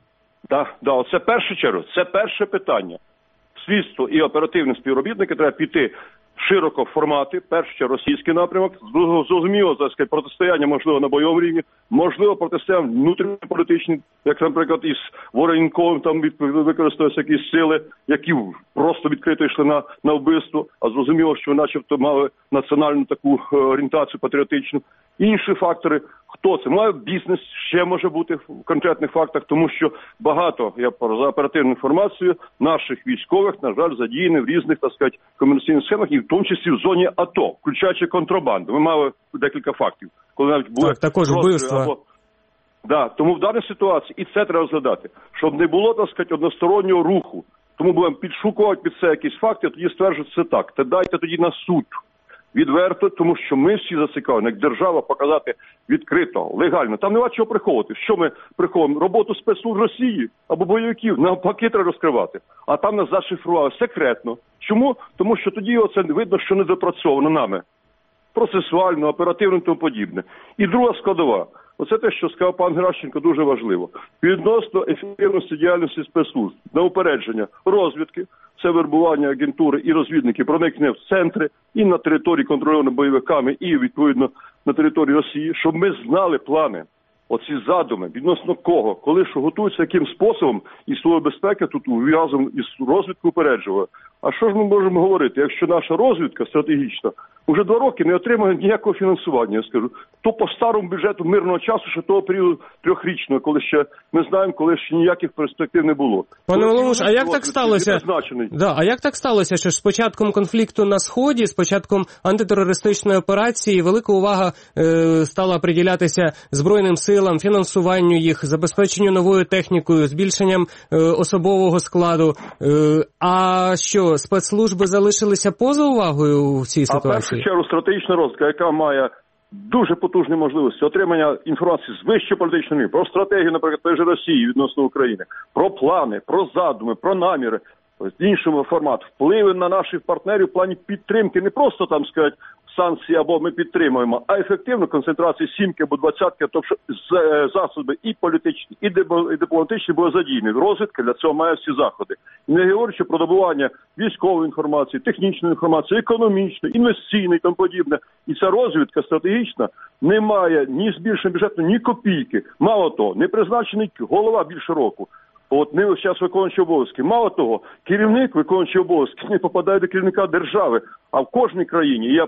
Так, це в першу чергу, це перше питання. Слідство і оперативні співробітники треба піти широко формати, перше російський напрямок, зрозуміло, так сказати, протистояння можливо на бойовому рівні, можливо протистояння внутрішньополітичні, як, наприклад, із Вороненковим там використовуються якісь сили, які просто відкрито йшли на вбивство, а зрозуміло, що начебто мали національну таку орієнтацію патріотичну. Інші фактори, хто це? Має бізнес, ще може бути в конкретних фактах, тому що багато, я за оперативну інформацію, наших військових, на жаль, задіяні в різних, так сказати, комерційних схемах, і в тому числі в зоні АТО, включаючи контрабанду. Ми мали декілька фактів, коли навіть були також вбивства. Тому в даній ситуації і це треба розглядати, щоб не було, так сказати, одностороннього руху. Тому будемо підшукувати під це якісь факти, а тоді стверджувати це так. Та дайте тоді на суд. Відверто, тому що ми всі зацікавлені, як держава, показати відкрито, легально. Там нема чого приховувати. Що ми приховуємо? Роботу спецслужб Росії або бойовиків навпаки треба розкривати. А там нас зашифрували секретно. Чому? Тому що тоді оце видно, що не допрацьовано нами. Процесуально, оперативно і тому подібне. І друга складова. Оце те, що сказав пан Геращенко, дуже важливо. Відносно ефективності діяльності спецслужб, на упередження розвідки, це вербування агентури і розвідники, проникнення в центри і на території контрольовані бойовиками, і, відповідно, на території Росії, щоб ми знали плани. оці задуми, відносно кого, коли що готуються, яким способом, і Служба безпеки тут разом із розвідкою упереджувала. А що ж ми можемо говорити, якщо наша розвідка стратегічна вже 2 роки не отримує ніякого фінансування, я скажу, то по старому бюджету мирного часу, що того періоду 3-річного, коли ще ми знаємо, коли ще ніяких перспектив не було. Пане Воломуш, а як так сталося? А як так сталося, що з початком конфлікту на Сході, з початком антитерористичної операції, велика увага стала приділятися Збройним силам, фінансуванню їх, забезпеченню новою технікою, збільшенням особового складу. А що, спецслужби залишилися поза увагою в цій ситуації? А в першу чергу стратегічна розвідка, яка має дуже потужні можливості отримання інформації з вищого політичного рівня, про стратегію, наприклад, той же Росії відносно України, про плани, про задуми, про наміри, з іншого формату, впливи на наших партнерів в плані підтримки, не просто там сказати санкції або ми підтримуємо, а ефективно концентрації 7-ки або 20-ки, тобто засоби і політичні, і дипломатичні були задіяні. Розвідка для цього має всі заходи. І не говорячи про добування військової інформації, технічної інформації, економічної, інвестиційної і тому подібне. І ця розвідка стратегічна не має ні збільшення бюджету, ні копійки. Мало того, не призначений голова більше року. От не зараз виконуючий обов'язки. Мало того, керівник виконуючий обов'язки не попадає до керівника держави. А в кожній країні є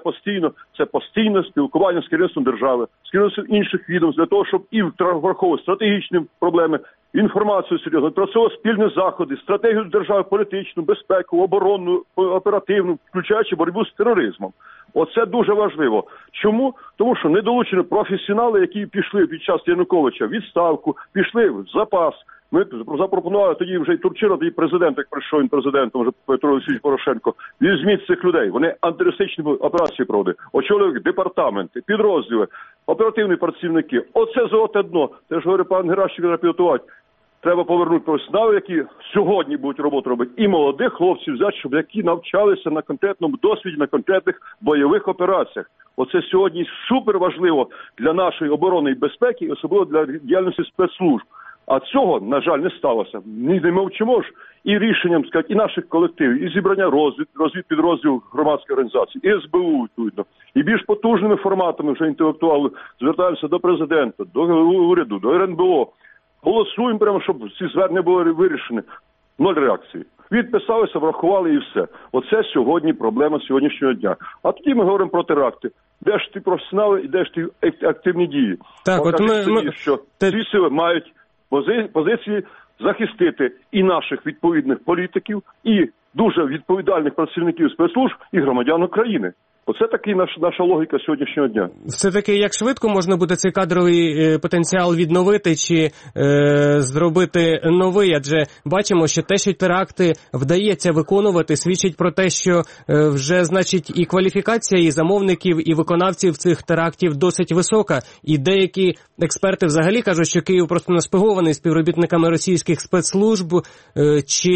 постійне спілкування з керівництвом держави, з керівництвом інших відомств, для того, щоб і враховувати стратегічні проблеми, інформацію серйозну, працювати спільні заходи, стратегію держави, політичну, безпеку, оборонну, оперативну, включаючи боротьбу з тероризмом. Оце дуже важливо. Чому? Тому що не долучені професіонали, які пішли під час Януковича в відставку, пішли в запас. Ми запропонували тоді вже і Турчинов, тоді президент, як прийшов він президентом, вже Петро Олексійович Порошенко. Візьміть цих людей. Вони антитерористичні операції проводять, очолюють департаменти, підрозділи, оперативні працівники. Оце золоте дно. Те ж говорить пан Геращенко, треба підготувати. Треба повернути професіоналів, які сьогодні будуть роботу робити, і молодих хлопців взяти, щоб які навчалися на конкретному досвіді, на конкретних бойових операціях. Оце сьогодні супер важливо для нашої оборони і безпеки, і особливо для діяльності спецслужб. А цього, на жаль, не сталося. Не мовчимо ж і рішенням, сказати, і наших колективів, і зібрання розвідпідрозділів громадської організації, і СБУ, відповідно, і більш потужними форматами вже інтелектуали звертаємося до президента, до уряду, до РНБО. Голосуємо прямо, щоб ці звернення були вирішені. 0 реакції. Відписалися, врахували і все. Оце сьогодні проблема сьогоднішнього дня. А тоді ми говоримо про теракти. Де ж ті професіонали і де ж ті активні дії? Так, що ці сили мають позиції захистити і наших відповідних політиків, і дуже відповідальних працівників спецслужб, і громадян України. Оце такий наша логіка сьогоднішнього дня. Все-таки як швидко можна буде цей кадровий потенціал відновити чи зробити новий? Адже бачимо, що те, що теракти вдається виконувати, свідчить про те, що вже, значить, і кваліфікація і замовників, і виконавців цих терактів досить висока. І деякі експерти взагалі кажуть, що Київ просто нашпигований співробітниками російських спецслужб. Чи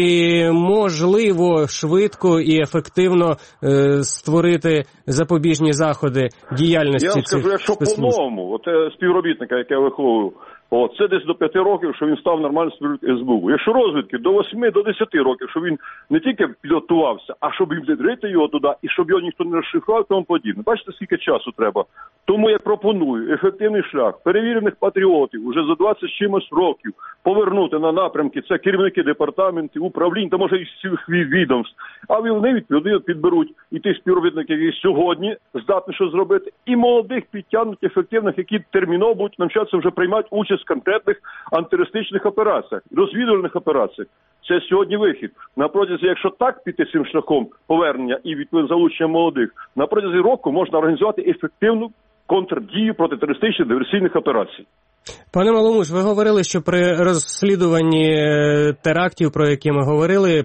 можливо швидко і ефективно створити запобіжні заходи діяльності цих спецслужб? Я вам скажу, якщо по-новому, співробітника, яке я виховую, це десь до 5 років, що він став нормальним співробітником СБУ. Якщо розвідки, до 8, до 10 років, щоб він не тільки підготувався, а щоб і внедрити його туди, і щоб його ніхто не розшифрував, тому подібне. Бачите, скільки часу треба. Тому я пропоную ефективний шлях перевірених патріотів уже за 20 з чимось років повернути на напрямки, це керівники департаментів, управлінь, та може і всіх відомств. А вони відповідно підберуть і тих співробітників, які сьогодні здатні що зробити, і молодих підтягнуть ефективних, які терміново будуть навчатися вже приймати участь в конкретних антитерористичних операціях, розвідувальних операціях. Це сьогодні вихід. На протязі, якщо так піти цим шляхом повернення і відповідно залучення молодих, на протязі року можна організувати ефективну контрдію проти терористичних диверсійних операцій. Пане Маломуш, ви говорили, що при розслідуванні терактів, про які ми говорили,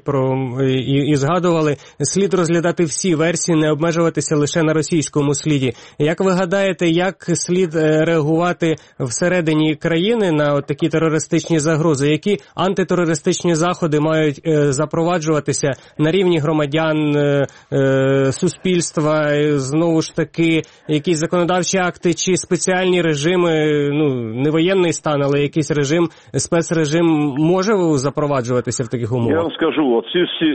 і згадували, слід розглядати всі версії, не обмежуватися лише на російському сліді. Як ви гадаєте, як слід реагувати всередині країни на такі терористичні загрози? Які антитерористичні заходи мають запроваджуватися на рівні громадян, суспільства, знову ж таки, якісь законодавчі акти чи спеціальні режими, не воєнний стан, але якийсь режим, спецрежим може запроваджуватися в таких умовах? Я вам скажу, ці всі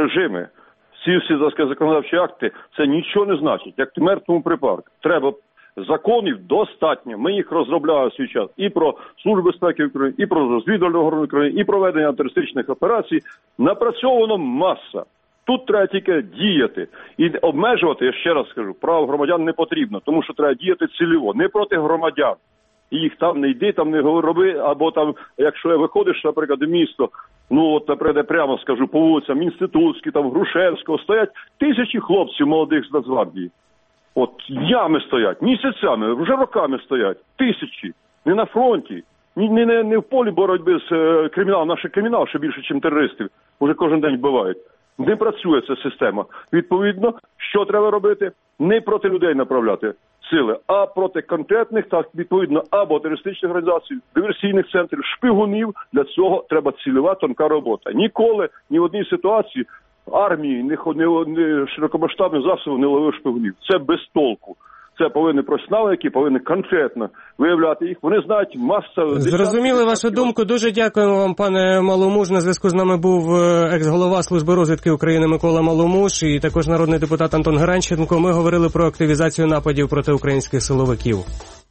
спецрежими, ці всі законодавчі акти, це нічого не значить. Як мертвому припарку. Треба законів достатньо. Ми їх розробляли в свій час і про Службу безпеки України, і про розвідувальні органи України, і проведення антитерористичних операцій. Напрацьовано маса. Тут треба тільки діяти. І обмежувати, я ще раз скажу, прав громадян не потрібно, тому що треба діяти цільово, не проти громадян. І їх там не йди, там не роби, або там, якщо виходиш, наприклад, в місто, ну от, наприклад, я прямо скажу, по вулицям Інститутській, там Грушевського, стоять тисячі хлопців молодих з Нацгвардії. От ями стоять, місяцями, вже роками стоять, тисячі, не на фронті, не в полі боротьби з криміналом, наш кримінал ще більше, ніж терористів, вже кожен день вбивають. Не працює ця система. Відповідно, що треба робити? Не проти людей направляти сили, а проти конкретних, так, відповідно, або терористичних організацій, диверсійних центрів, шпигунів. Для цього треба цільова, тонка робота. Ніколи, ні в одній ситуації армії, ні широкомасштабних засобів не ловив шпигунів. Це без толку. Це повинні професіонали, які повинні конкретно виявляти їх. Вони знають масу... Зрозуміли вашу думку. Дуже дякуємо вам, пане Маломуж. На зв'язку з нами був екс-голова Служби розвідки України Микола Маломуж і також народний депутат Антон Геранченко. Ми говорили про активізацію нападів проти українських силовиків.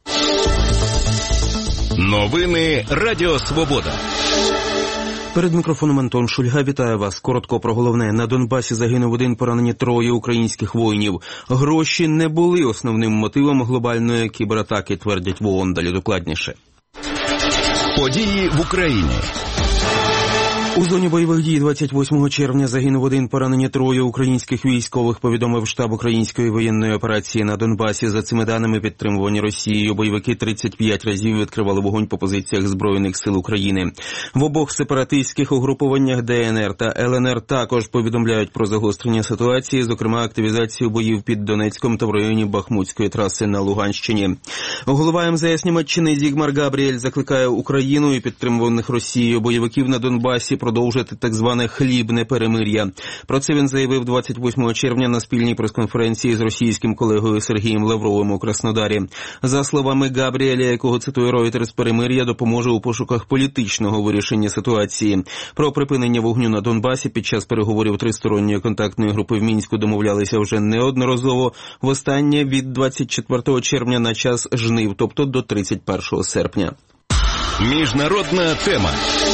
Новини Радіо Свобода. Перед мікрофоном Антон Шульга. Вітаю вас. Коротко про головне. На Донбасі загинув 1, поранені 3 українських воїнів. Гроші не були основним мотивом глобальної кібератаки, твердять в ООН. Далі докладніше. Події в Україні. У зоні бойових дій 28 червня загинув 1, поранені 3 українських військових, повідомив штаб української воєнної операції на Донбасі. За цими даними, підтримувані Росією, бойовики 35 разів відкривали вогонь по позиціях Збройних сил України. В обох сепаратистських угрупованнях ДНР та ЛНР також повідомляють про загострення ситуації, зокрема активізацію боїв під Донецьком та в районі Бахмутської траси на Луганщині. Голова МЗС Німеччини Зігмар Габріель закликає Україну і підтримуваних Росією бойовиків на Донбасі продовжити так зване хлібне перемир'я. Про це він заявив 28 червня на спільній прес-конференції з російським колегою Сергієм Лавровим у Краснодарі. За словами Габріеля, якого цитує Reuters, перемир'я допоможе у пошуках політичного вирішення ситуації. Про припинення вогню на Донбасі під час переговорів тристоронньої контактної групи в Мінську домовлялися вже неодноразово. Востаннє від 24 червня на час жнив, тобто до 31 серпня. Міжнародна тема.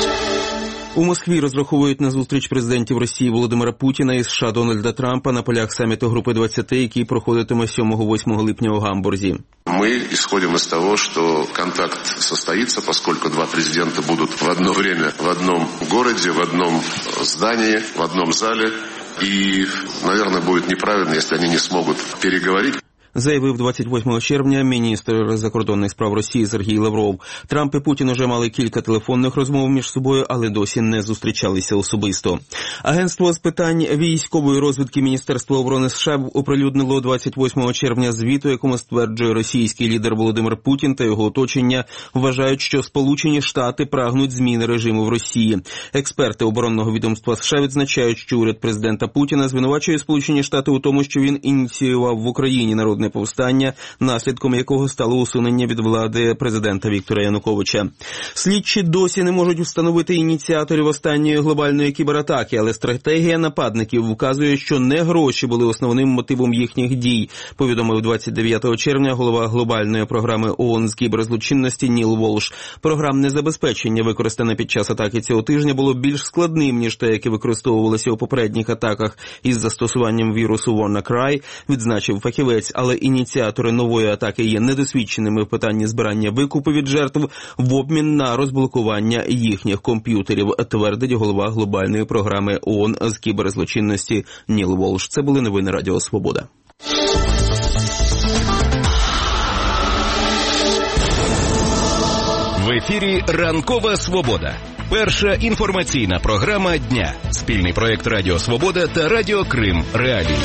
У Москві розраховують на зустріч президентів Росії Володимира Путіна і США Дональда Трампа на полях саміту Групи 20, який проходитиме 7-8 липня у Гамбурзі. Мы исходим из того, что контакт состоится, поскольку два президента будут в одно время в одном городе, в одном здании, в одном зале. И, наверное, будет неправильно, если они не смогут переговорить. Заявив 28 червня міністр закордонних справ Росії Сергій Лавров. Трамп і Путін уже мали кілька телефонних розмов між собою, але досі не зустрічалися особисто. Агентство з питань військової розвідки Міністерства оборони США оприлюднило 28 червня звіт, у якому стверджує, російський лідер Володимир Путін та його оточення вважають, що Сполучені Штати прагнуть зміни режиму в Росії. Експерти оборонного відомства США відзначають, що уряд президента Путіна звинувачує Сполучені Штати у тому, що він ініціював в Україні народне повстання, наслідком якого стало усунення від влади президента Віктора Януковича. Слідчі досі не можуть встановити ініціаторів останньої глобальної кібератаки, але стратегія нападників вказує, що не гроші були основним мотивом їхніх дій, повідомив 29 червня голова глобальної програми ООН з кіберзлочинності Ніл Волш. Програмне забезпечення, використане під час атаки цього тижня, було більш складним, ніж те, яке використовувалося у попередніх атаках із застосуванням вірусу WannaCry, відзначив фахівець, але ініціатори нової атаки є недосвідченими в питанні збирання викупу від жертв в обмін на розблокування їхніх комп'ютерів, твердить голова глобальної програми ООН з кіберзлочинності Ніл Волш. Це були новини Радіо Свобода. В ефірі «Ранкова Свобода». Перша інформаційна програма дня. Спільний проєкт Радіо Свобода та Радіо Крим Реалії.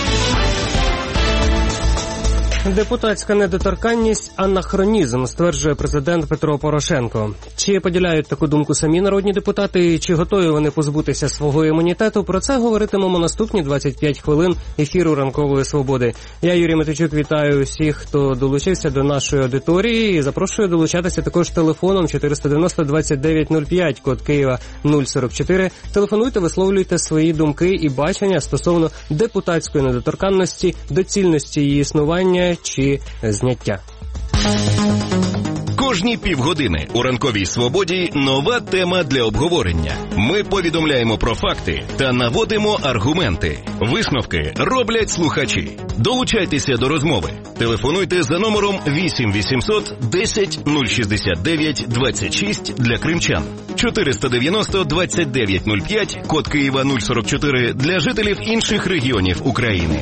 Депутатська недоторканність – анахронізм, стверджує президент Петро Порошенко. Чи поділяють таку думку самі народні депутати і чи готові вони позбутися свого імунітету? Про це говоритимемо наступні 25 хвилин ефіру «Ранкової Свободи». Я, Юрій Матвійчук, вітаю всіх, хто долучився до нашої аудиторії і запрошую долучатися також телефоном 490-2905, код Києва 044. Телефонуйте, висловлюйте свої думки і бачення стосовно депутатської недоторканності, доцільності її існування чи зняття. Кожні півгодини у «Ранковій свободі» нова тема для обговорення. Ми повідомляємо про факти та наводимо аргументи. Висновки роблять слухачі. Долучайтеся до розмови. Телефонуйте за номером 8 800 10 069 26 для кримчан. 490 29 05, код Києва 044 для жителів інших регіонів України.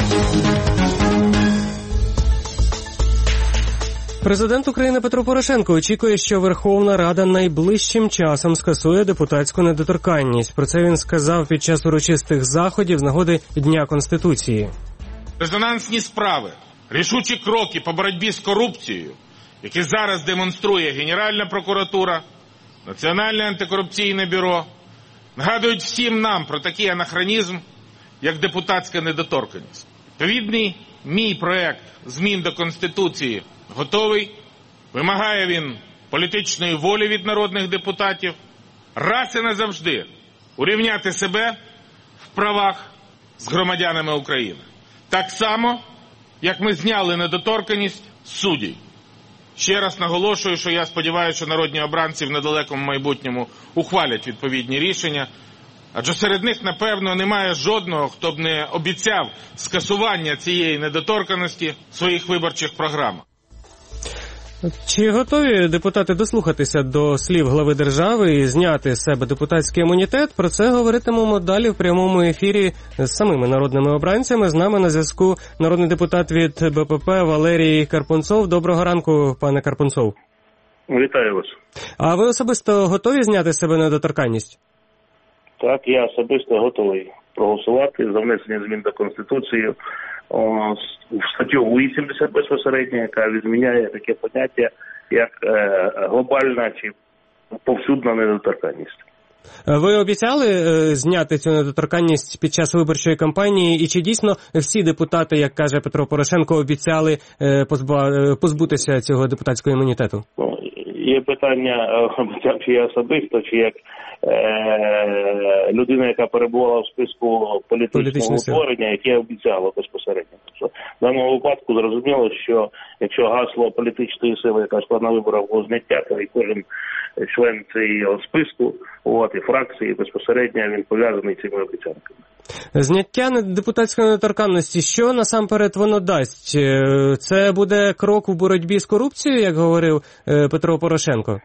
Президент України Петро Порошенко очікує, що Верховна Рада найближчим часом скасує депутатську недоторканність. Про це він сказав під час урочистих заходів з нагоди Дня Конституції. Резонансні справи, рішучі кроки по боротьбі з корупцією, які зараз демонструє Генеральна прокуратура, Національне антикорупційне бюро, нагадують всім нам про такий анахронізм, як депутатська недоторканність. Відповідний мій проект змін до Конституції готовий. Вимагає він політичної волі від народних депутатів раз і назавжди урівняти себе в правах з громадянами України. Так само, як ми зняли недоторканність з суддів. Ще раз наголошую, що я сподіваюся, що народні обранці в недалекому майбутньому ухвалять відповідні рішення, адже серед них, напевно, немає жодного, хто б не обіцяв скасування цієї недоторканності в своїх виборчих програмах. Чи готові депутати дослухатися до слів глави держави і зняти з себе депутатський імунітет? Про це говоритимемо далі в прямому ефірі з самими народними обранцями. З нами на зв'язку народний депутат від БПП Валерій Карпунцов. Доброго ранку, пане Карпунцов. Вітаю вас. А ви особисто готові зняти з себе недоторканність? Так, я особисто готовий проголосувати за внесення змін до Конституції в статтю 80 безпосередньо, яка відміняє таке поняття, як глобальна чи повсюдна недоторканність. Ви обіцяли зняти цю недоторканність під час виборчої кампанії, і чи дійсно всі депутати, як каже Петро Порошенко, обіцяли позбутися цього депутатського імунітету? Є питання, чи я особисто, чи як людина, яка перебувала в списку політичного утворення, яке обіцяло безпосередньо. В даному випадку зрозуміло, що якщо гасло політичної сили, яка йшла на виборах, було зняття, то і кожен член цього списку, і фракції безпосередньо він пов'язаний цими обіцянками. Зняття депутатської недоторканності, що насамперед воно дасть? Це буде крок у боротьбі з корупцією, як говорив Петро Порошенко?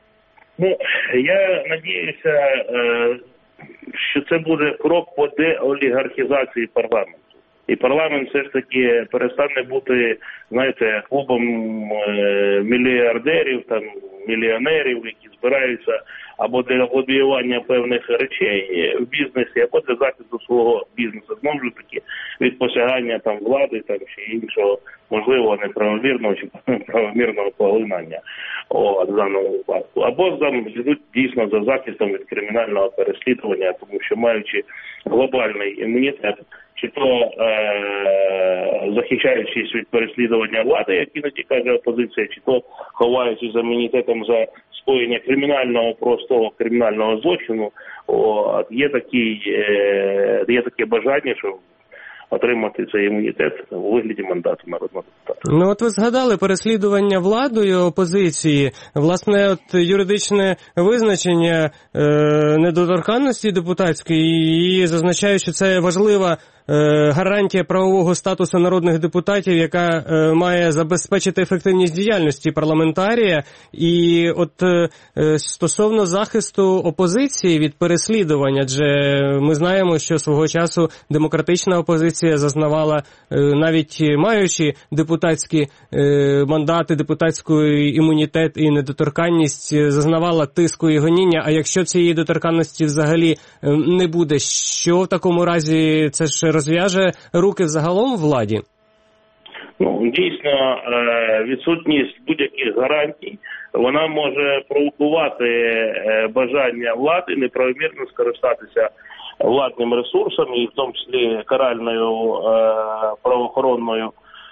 Я надіюся, що це буде крок по деолігархізації парламенту. І парламент все ж таки перестане бути, знаєте, клубом мільярдерів, там, мільйонерів, які збираються або для лобіювання певних речей в бізнесі, або для захисту свого бізнесу. Знову ж таки, від посягання там влади там, чи іншого, можливо, неправомірного чи правомірного поглинання в даному випадку. Або там йдуть дійсно за захистом від кримінального переслідування, тому що маючи глобальний імунітет, чи то захищаючись від переслідування влади, як іноді каже опозиція, чи то ховаючись за імунітетом за скоєння кримінального, простого кримінального злочину, є таке бажання, що отримати цей імунітет у вигляді мандату народного депутата. Ну от ви згадали переслідування владою опозиції. Власне, от юридичне визначення недоторканності депутатської і зазначає, що це важлива гарантія правового статусу народних депутатів, яка має забезпечити ефективність діяльності парламентарія. І от стосовно захисту опозиції від переслідувань, адже ми знаємо, що свого часу демократична опозиція зазнавала, навіть маючи депутатські мандати, депутатську імунітет і недоторканність, зазнавала тиску і гоніння. А якщо цієї недоторканності взагалі не буде, що в такому разі це ж розв'яже руки взагалом владі? Дійсно, відсутність будь-яких гарантій, вона може провокувати бажання влади неправомірно скористатися владним ресурсом, і в тому числі каральною правоохоронною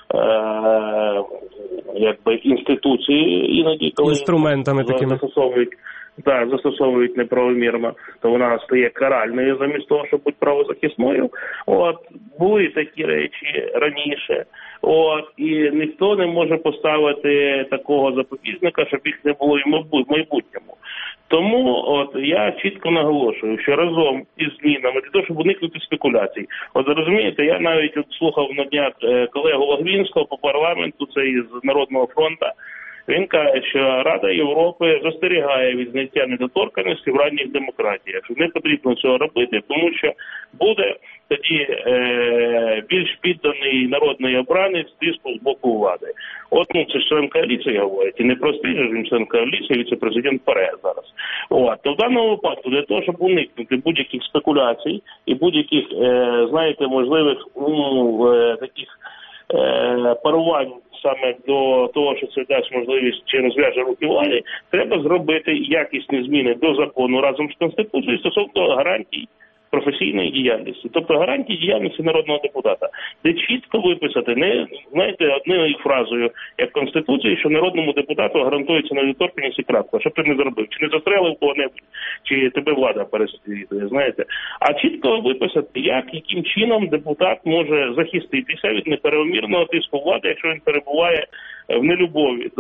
інституції іноді, коли інструментами такими застосовують неправомірно, то вона стає каральною замість того, щоб бути правозахисною. Були такі речі раніше. І ніхто не може поставити такого запобіжника, щоб їх не було і в майбутньому. Тому я чітко наголошую, що разом із змінами, для того, щоб уникнути спекуляцій. Розумієте, я навіть слухав на днях колегу Логвинського по парламенту, це із Народного фронту. Він каже, що Рада Європи застерігає від зняття недоторканності в ранніх демократіях. Не потрібно цього робити, тому що буде тоді більш підданий народний обранець тиску з боку влади. Це ж член коаліції говорить, і не простий же він член коаліції, віце-президент ПАРЄ зараз. То в даному випадку, для того, щоб уникнути будь-яких спекуляцій і будь-яких, можливих таких парувань саме до того, що це дасть можливість чи розв'яже руки владі, треба зробити якісні зміни до закону разом з Конституцією стосовно гарантій професійної діяльності. Тобто гарантії діяльності народного депутата. Де чітко виписати, не, одною фразою, як в Конституції, що народному депутату гарантується недоторканність і крапка. Що б ти не зробив? Чи не застрелив кого-небудь, чи тебе влада переслідує, А чітко виписати, яким чином депутат може захиститися від непереомірного тиску влади, якщо він перебуває в нелюбові.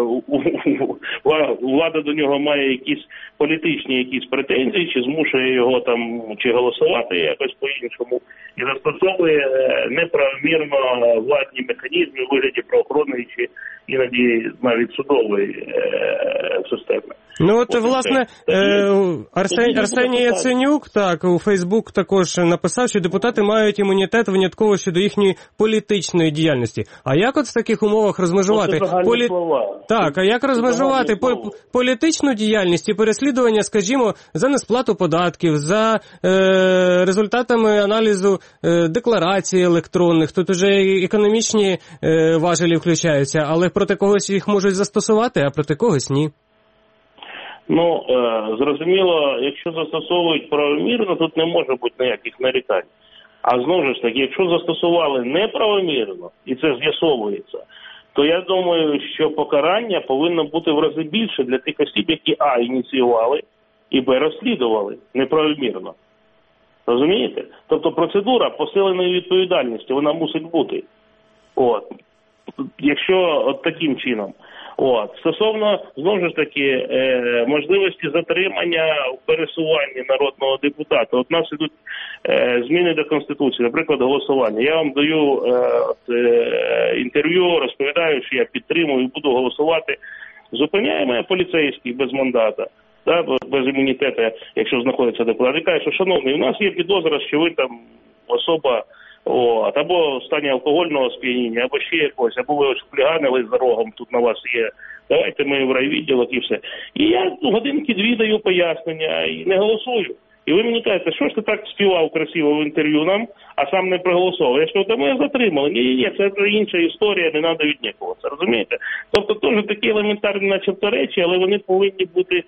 Влада до нього має якісь політичні претензії, чи змушує його чи голосувати якось по-іншому, і застосовує неправомірно владні механізми у вигляді правоохоронної чи іноді навіть судової системи. Власне, Арсеній Яценюк у Фейсбук також написав, що депутати мають імунітет винятково щодо їхньої політичної діяльності. А як в таких умовах розмежувати? А як розмежувати політичну діяльність і переслідування, скажімо, за несплату податків, за результатами аналізу декларацій електронних? Тут уже економічні важелі включаються, але проти когось їх можуть застосувати, а проти когось ні. Зрозуміло, якщо застосовують правомірно, тут не може бути ніяких нарікань. А знову ж таки, якщо застосували неправомірно, і це з'ясовується, то я думаю, що покарання повинно бути в рази більше для тих осіб, які ініціювали, і розслідували неправомірно. Розумієте? Тобто процедура посиленої відповідальності, вона мусить бути. Якщо таким чином. Стосовно, знову ж таки, можливості затримання в пересуванні народного депутата. У нас ідуть зміни до Конституції, наприклад, голосування. Я вам даю інтерв'ю, розповідаю, що я підтримую і буду голосувати. Зупиняє мене поліцейський без мандата, без імунітету, якщо знаходиться депутат. І каже, що, шановний, у нас є підозра, що ви там особа, або в стані алкогольного сп'яніння, або ще якось, або ви хуліганили за рогом, тут на вас є, давайте ми в райвідділок і все. І я годинки-дві даю пояснення і не голосую. І ви мені кажете, що ж ти так співав красиво в інтерв'ю нам, а сам не проголосував. Я кажу, ми затримали. Ні, це вже інша історія, не треба віднікуватися, розумієте? Тобто теж такі елементарні начебто речі, але вони повинні бути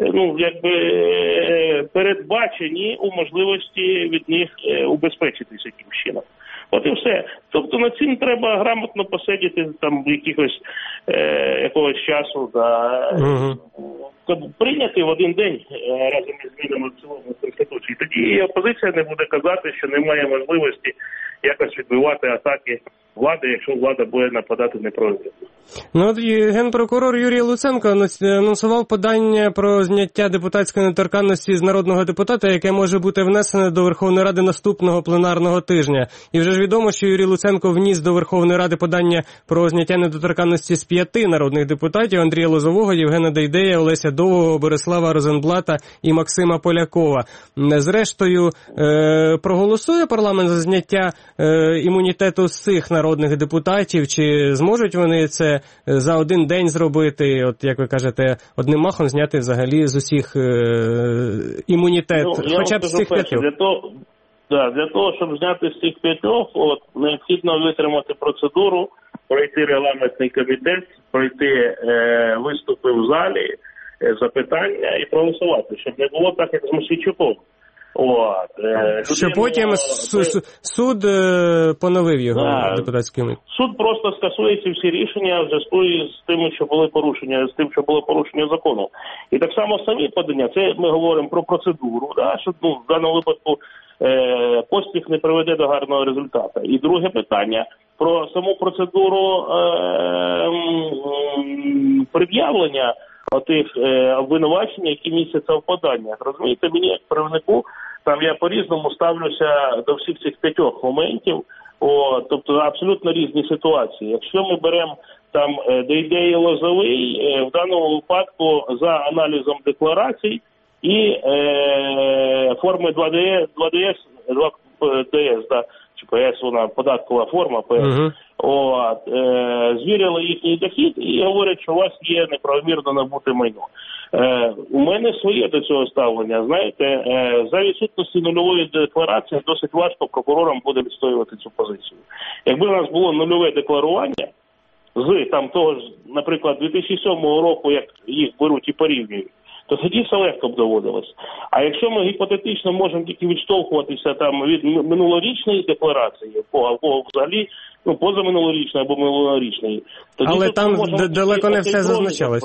передбачені у можливості від них убезпечитися якимось чином. І все. Тобто над цим треба грамотно посидіти якогось часу, прийняти в один день разом із змінами в цілому Конституції. Тоді опозиція не буде казати, що немає можливості якось відбивати атаки влади, якщо влада буде нападати неправомірно. Генпрокурор Юрій Луценко анонсував подання про зняття депутатської недоторканності з народного депутата, яке може бути внесене до Верховної Ради наступного пленарного тижня. І вже ж відомо, що Юрій Луценко вніс до Верховної Ради подання про зняття недоторканності з 5 народних депутатів: Андрія Лозового, Євгена Дейдея, Олеся Довгого, Борислава Розенблата і Максима Полякова. Зрештою, проголосує парламент за зняття імунітету з цих народних депутатів, чи зможуть вони це за один день зробити, як ви кажете, одним махом зняти взагалі з усіх імунітет, хоча б з цих 5? Для того, щоб зняти з цих 5, необхідно витримати процедуру, пройти регламентний комітет, пройти виступи в залі, запитання і проголосувати, щоб не було так, як з Мосійчуком. Що потім суд поновив його депутатський мит. Суд просто скасує ці всі рішення в зв'язку з тим, що були порушення, з тим, що було порушення закону. І так само самі подання, це ми говоримо про процедуру, да, що в даному випадку поспіх не приведе до гарного результату. І друге питання про саму процедуру пред'явлення отих обвинувачень, які містяться в поданнях. Розумієте, мені як правнику, там я по-різному ставлюся до всіх цих 5 моментів, тобто абсолютно різні ситуації. Якщо ми беремо там Дейдей і Лозовий, в даному випадку за аналізом декларацій і форми 2ДС, да, чи ПС, вона податкова форма ПС, звіряли їхній дохід і говорять, що у вас є неправомірно набуте майно. У мене своє до цього ставлення. Знаєте, за відсутності нульової декларації досить важко прокурорам буде відстоювати цю позицію. Якби у нас було нульове декларування з там того ж, наприклад, 2007 року, як їх беруть і порівнюють, то тоді все легко б доводилось. А якщо ми гіпотетично можемо тільки відштовхуватися там від минулорічної декларації, а кого взагалі, позаминулорічної або минулорічної, тоді але там далеко не все зазначалось.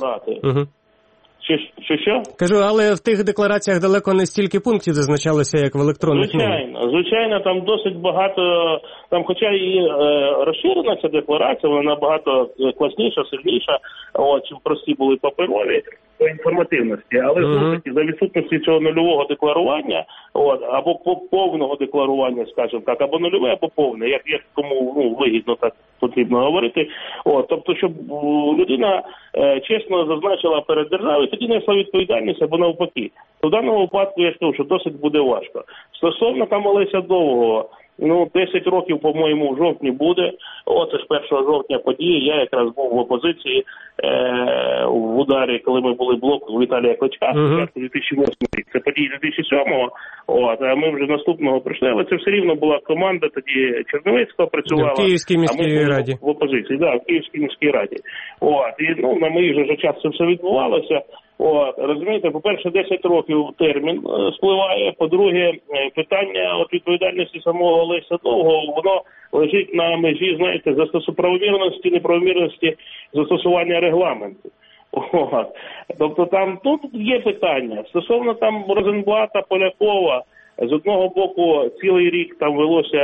Що? Кажу, але в тих деклараціях далеко не стільки пунктів зазначалося, як в електронних. Звичайно, там досить багато, там хоча і розширена ця декларація, вона набагато класніша, сильніша, чим прості були паперові по інформативності, але знову таки за відсутності цього нульового декларування, або повного декларування, скажімо так, або нульове, або повне, як кому вигідно так потрібно говорити. Тобто, щоб людина чесно зазначила перед державою, тоді несла відповідальність або навпаки. В даному випадку я скажу, що досить буде важко. Стосовно там Олеся Довгого, 10 років, по-моєму, в жовтні буде. Це ж 1 жовтня події. Я якраз був в опозиції в ударі, коли ми були блок у Віталія Кличка, спочатку 2008 рік. Це події 2007-го, а ми вже наступного прийшли, але це все рівно була команда, тоді Черновецького працювала. В Київській міській раді. В опозиції, в Київській міській раді. І на моїй же час це все відбувалося. Розумієте, по-перше, 10 років термін спливає, по-друге, питання відповідальності самого Олеся Довгого, воно лежить на межі, знаєте, правомірності, неправомірності застосування регламенту. Тобто там тут є питання. Стосовно там Розенблата, Полякова, з одного боку цілий рік там велося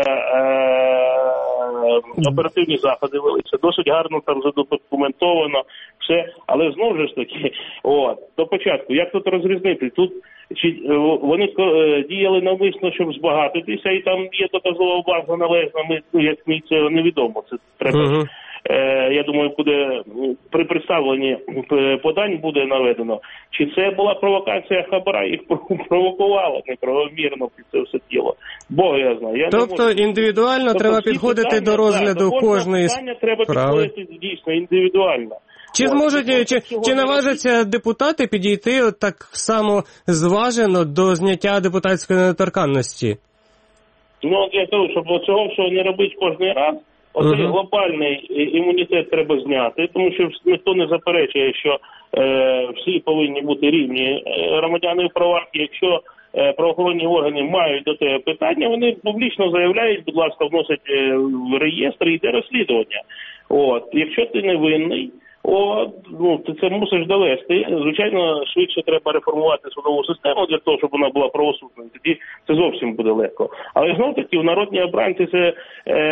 оперативні заходи велися, досить гарно там задокументовано все, але знову ж таки, до початку, як тут розрізнити? Тут чи вони діяли навмисно, щоб збагатитися, і там є доказова база належна, як мені це невідомо, це треба. Я думаю, буде при представленні подань буде наведено. Чи це була провокація хабара, їх провокувало неправомірно під це все тіло. Бог я знаю. Тобто індивідуально треба підходити до розгляду кожної справи. Треба підходити дійсно індивідуально. Чи зможуть, чи наважаться депутати підійти так само зважено до зняття депутатської недоторканності? Я кажу, щоб цього всього не робити кожен раз, оцей глобальний імунітет треба зняти, тому що ніхто не заперечує, що всі повинні бути рівні громадяни в правах. Якщо правоохоронні органи мають до тебе питання, вони публічно заявляють, будь ласка, вносять в реєстр і йде розслідування. Якщо ти не винний, ти це мусиш довести. Звичайно, швидше треба реформувати судову систему для того, щоб вона була правосудною. Тоді це зовсім буде легко. Але знову таки, народні обранці – це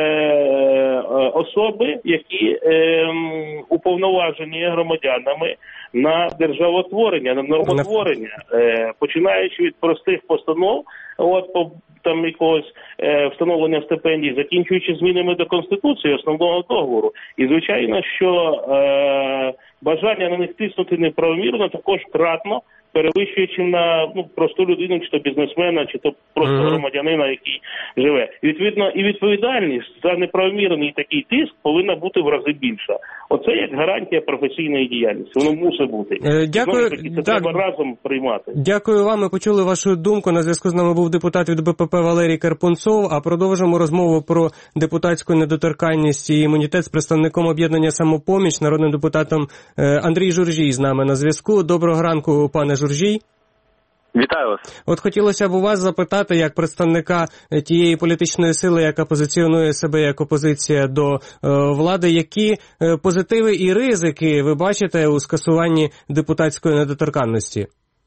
особи, які уповноважені громадянами на державотворення, на нормотворення, починаючи від простих постанов, там якогось встановлення стипендій, закінчуючи змінами до Конституції, основного договору. І, звичайно, що бажання на них тиснути неправомірно також кратно перевищуючи на просту людину, чи то бізнесмена, чи то просто громадянина, який живе. І, відповідно, і відповідальність за неправомірний такий тиск повинна бути в рази більша. Оце як гарантія професійної діяльності. Воно мусить бути. Дякую. Це треба разом приймати. Дякую вам. Ми почули вашу думку. На зв'язку з нами був депутат від БПП Валерій Карпунцов. А продовжимо розмову про депутатську недоторканність і імунітет з представником об'єднання «Самопоміч», народним депутатом Андрій Журжій з нами на зв'язку. Доброго ранку, пане Журжій. Вітаю вас. От хотілося б у вас запитати, як представника тієї політичної сили, яка позиціонує себе як опозиція до влади, які позитиви і ризики ви бачите у скасуванні депутатської недоторканності?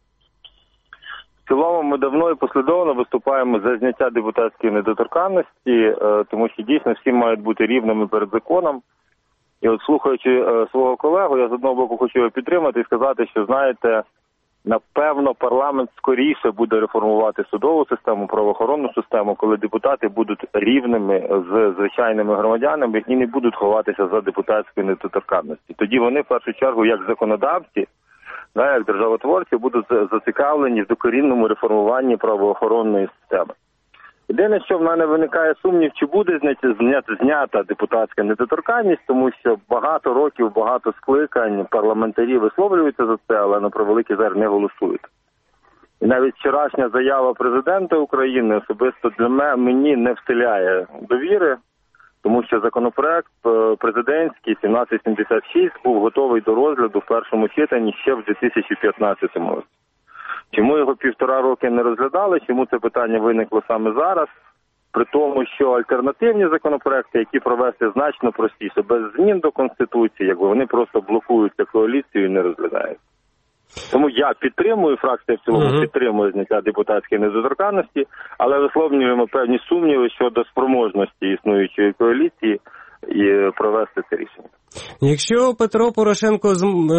В цілому ми давно і послідовно виступаємо за зняття депутатської недоторканності, тому що дійсно всі мають бути рівними перед законом. І от слухаючи свого колегу, я з одного боку хочу його підтримати і сказати, що, знаєте, напевно, парламент скоріше буде реформувати судову систему, правоохоронну систему, коли депутати будуть рівними з звичайними громадянами і не будуть ховатися за депутатською недоторканністю. Тоді вони, в першу чергу, як законодавці, як державотворці, будуть зацікавлені в докорінному реформуванні правоохоронної системи. Єдине, що в мене виникає сумнів, чи буде знята депутатська недоторканність, тому що багато років, багато скликань парламентарі висловлюються за це, але на превеликий жаль не голосують. І навіть вчорашня заява президента України особисто для мені не вселяє довіри, тому що законопроект президентський 1776 був готовий до розгляду в першому читанні ще в 2015 році. Чому його 1,5 роки не розглядали, чому це питання виникло саме зараз, при тому, що альтернативні законопроекти, які провести значно простіше, без змін до Конституції, якби вони просто блокуються коаліцією і не розглядають. Тому я підтримую, фракція в цілому підтримує зняття депутатської недоторканності, але висловлюємо певні сумніви щодо спроможності існуючої коаліції і провести це рішення. Якщо Петро Порошенко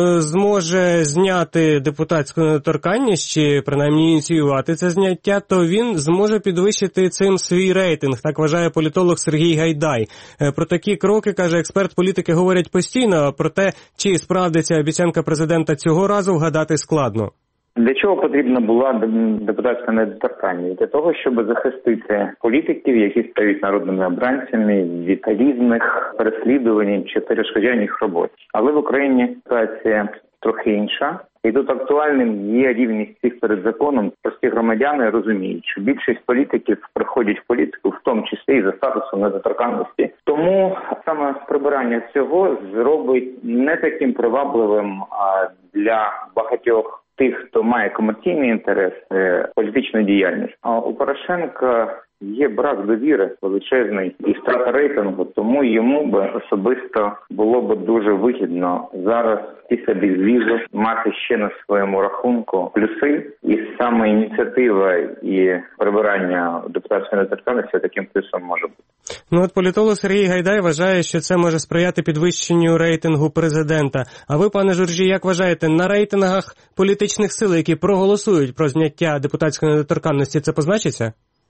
зможе зняти депутатську недоторканність, чи принаймні ініціювати це зняття, то він зможе підвищити цим свій рейтинг, так вважає політолог Сергій Гайдай. Про такі кроки, каже експерт, політики говорять постійно, проте чи справдиться обіцянка президента цього разу, вгадати складно. Для чого потрібна була депутатська недоторканність? Для того, щоб захистити політиків, які стають народними обранцями від різних переслідувань чи перешкоджань їх роботі. Але в Україні ситуація трохи інша. І тут актуальним є рівність всіх перед законом. Прості громадяни розуміють, що більшість політиків приходять в політику, в тому числі і за статусом недоторканності. Тому саме прибирання цього зробить не таким привабливим для багатьох тих, хто має комерційний інтерес, політичну діяльність. А у Порошенка є брак довіри величезний і втрата рейтингу, тому йому би особисто було б дуже вигідно зараз після безвізу мати ще на своєму рахунку плюси, і саме ініціатива і прибирання депутатської недоторканності таким плюсом може бути. От політолог Сергій Гайдай вважає, що це може сприяти підвищенню рейтингу президента. А ви, пане Журжій, як вважаєте, на рейтингах політичних сил, які проголосують про зняття депутатської недоторканності, це позначиться?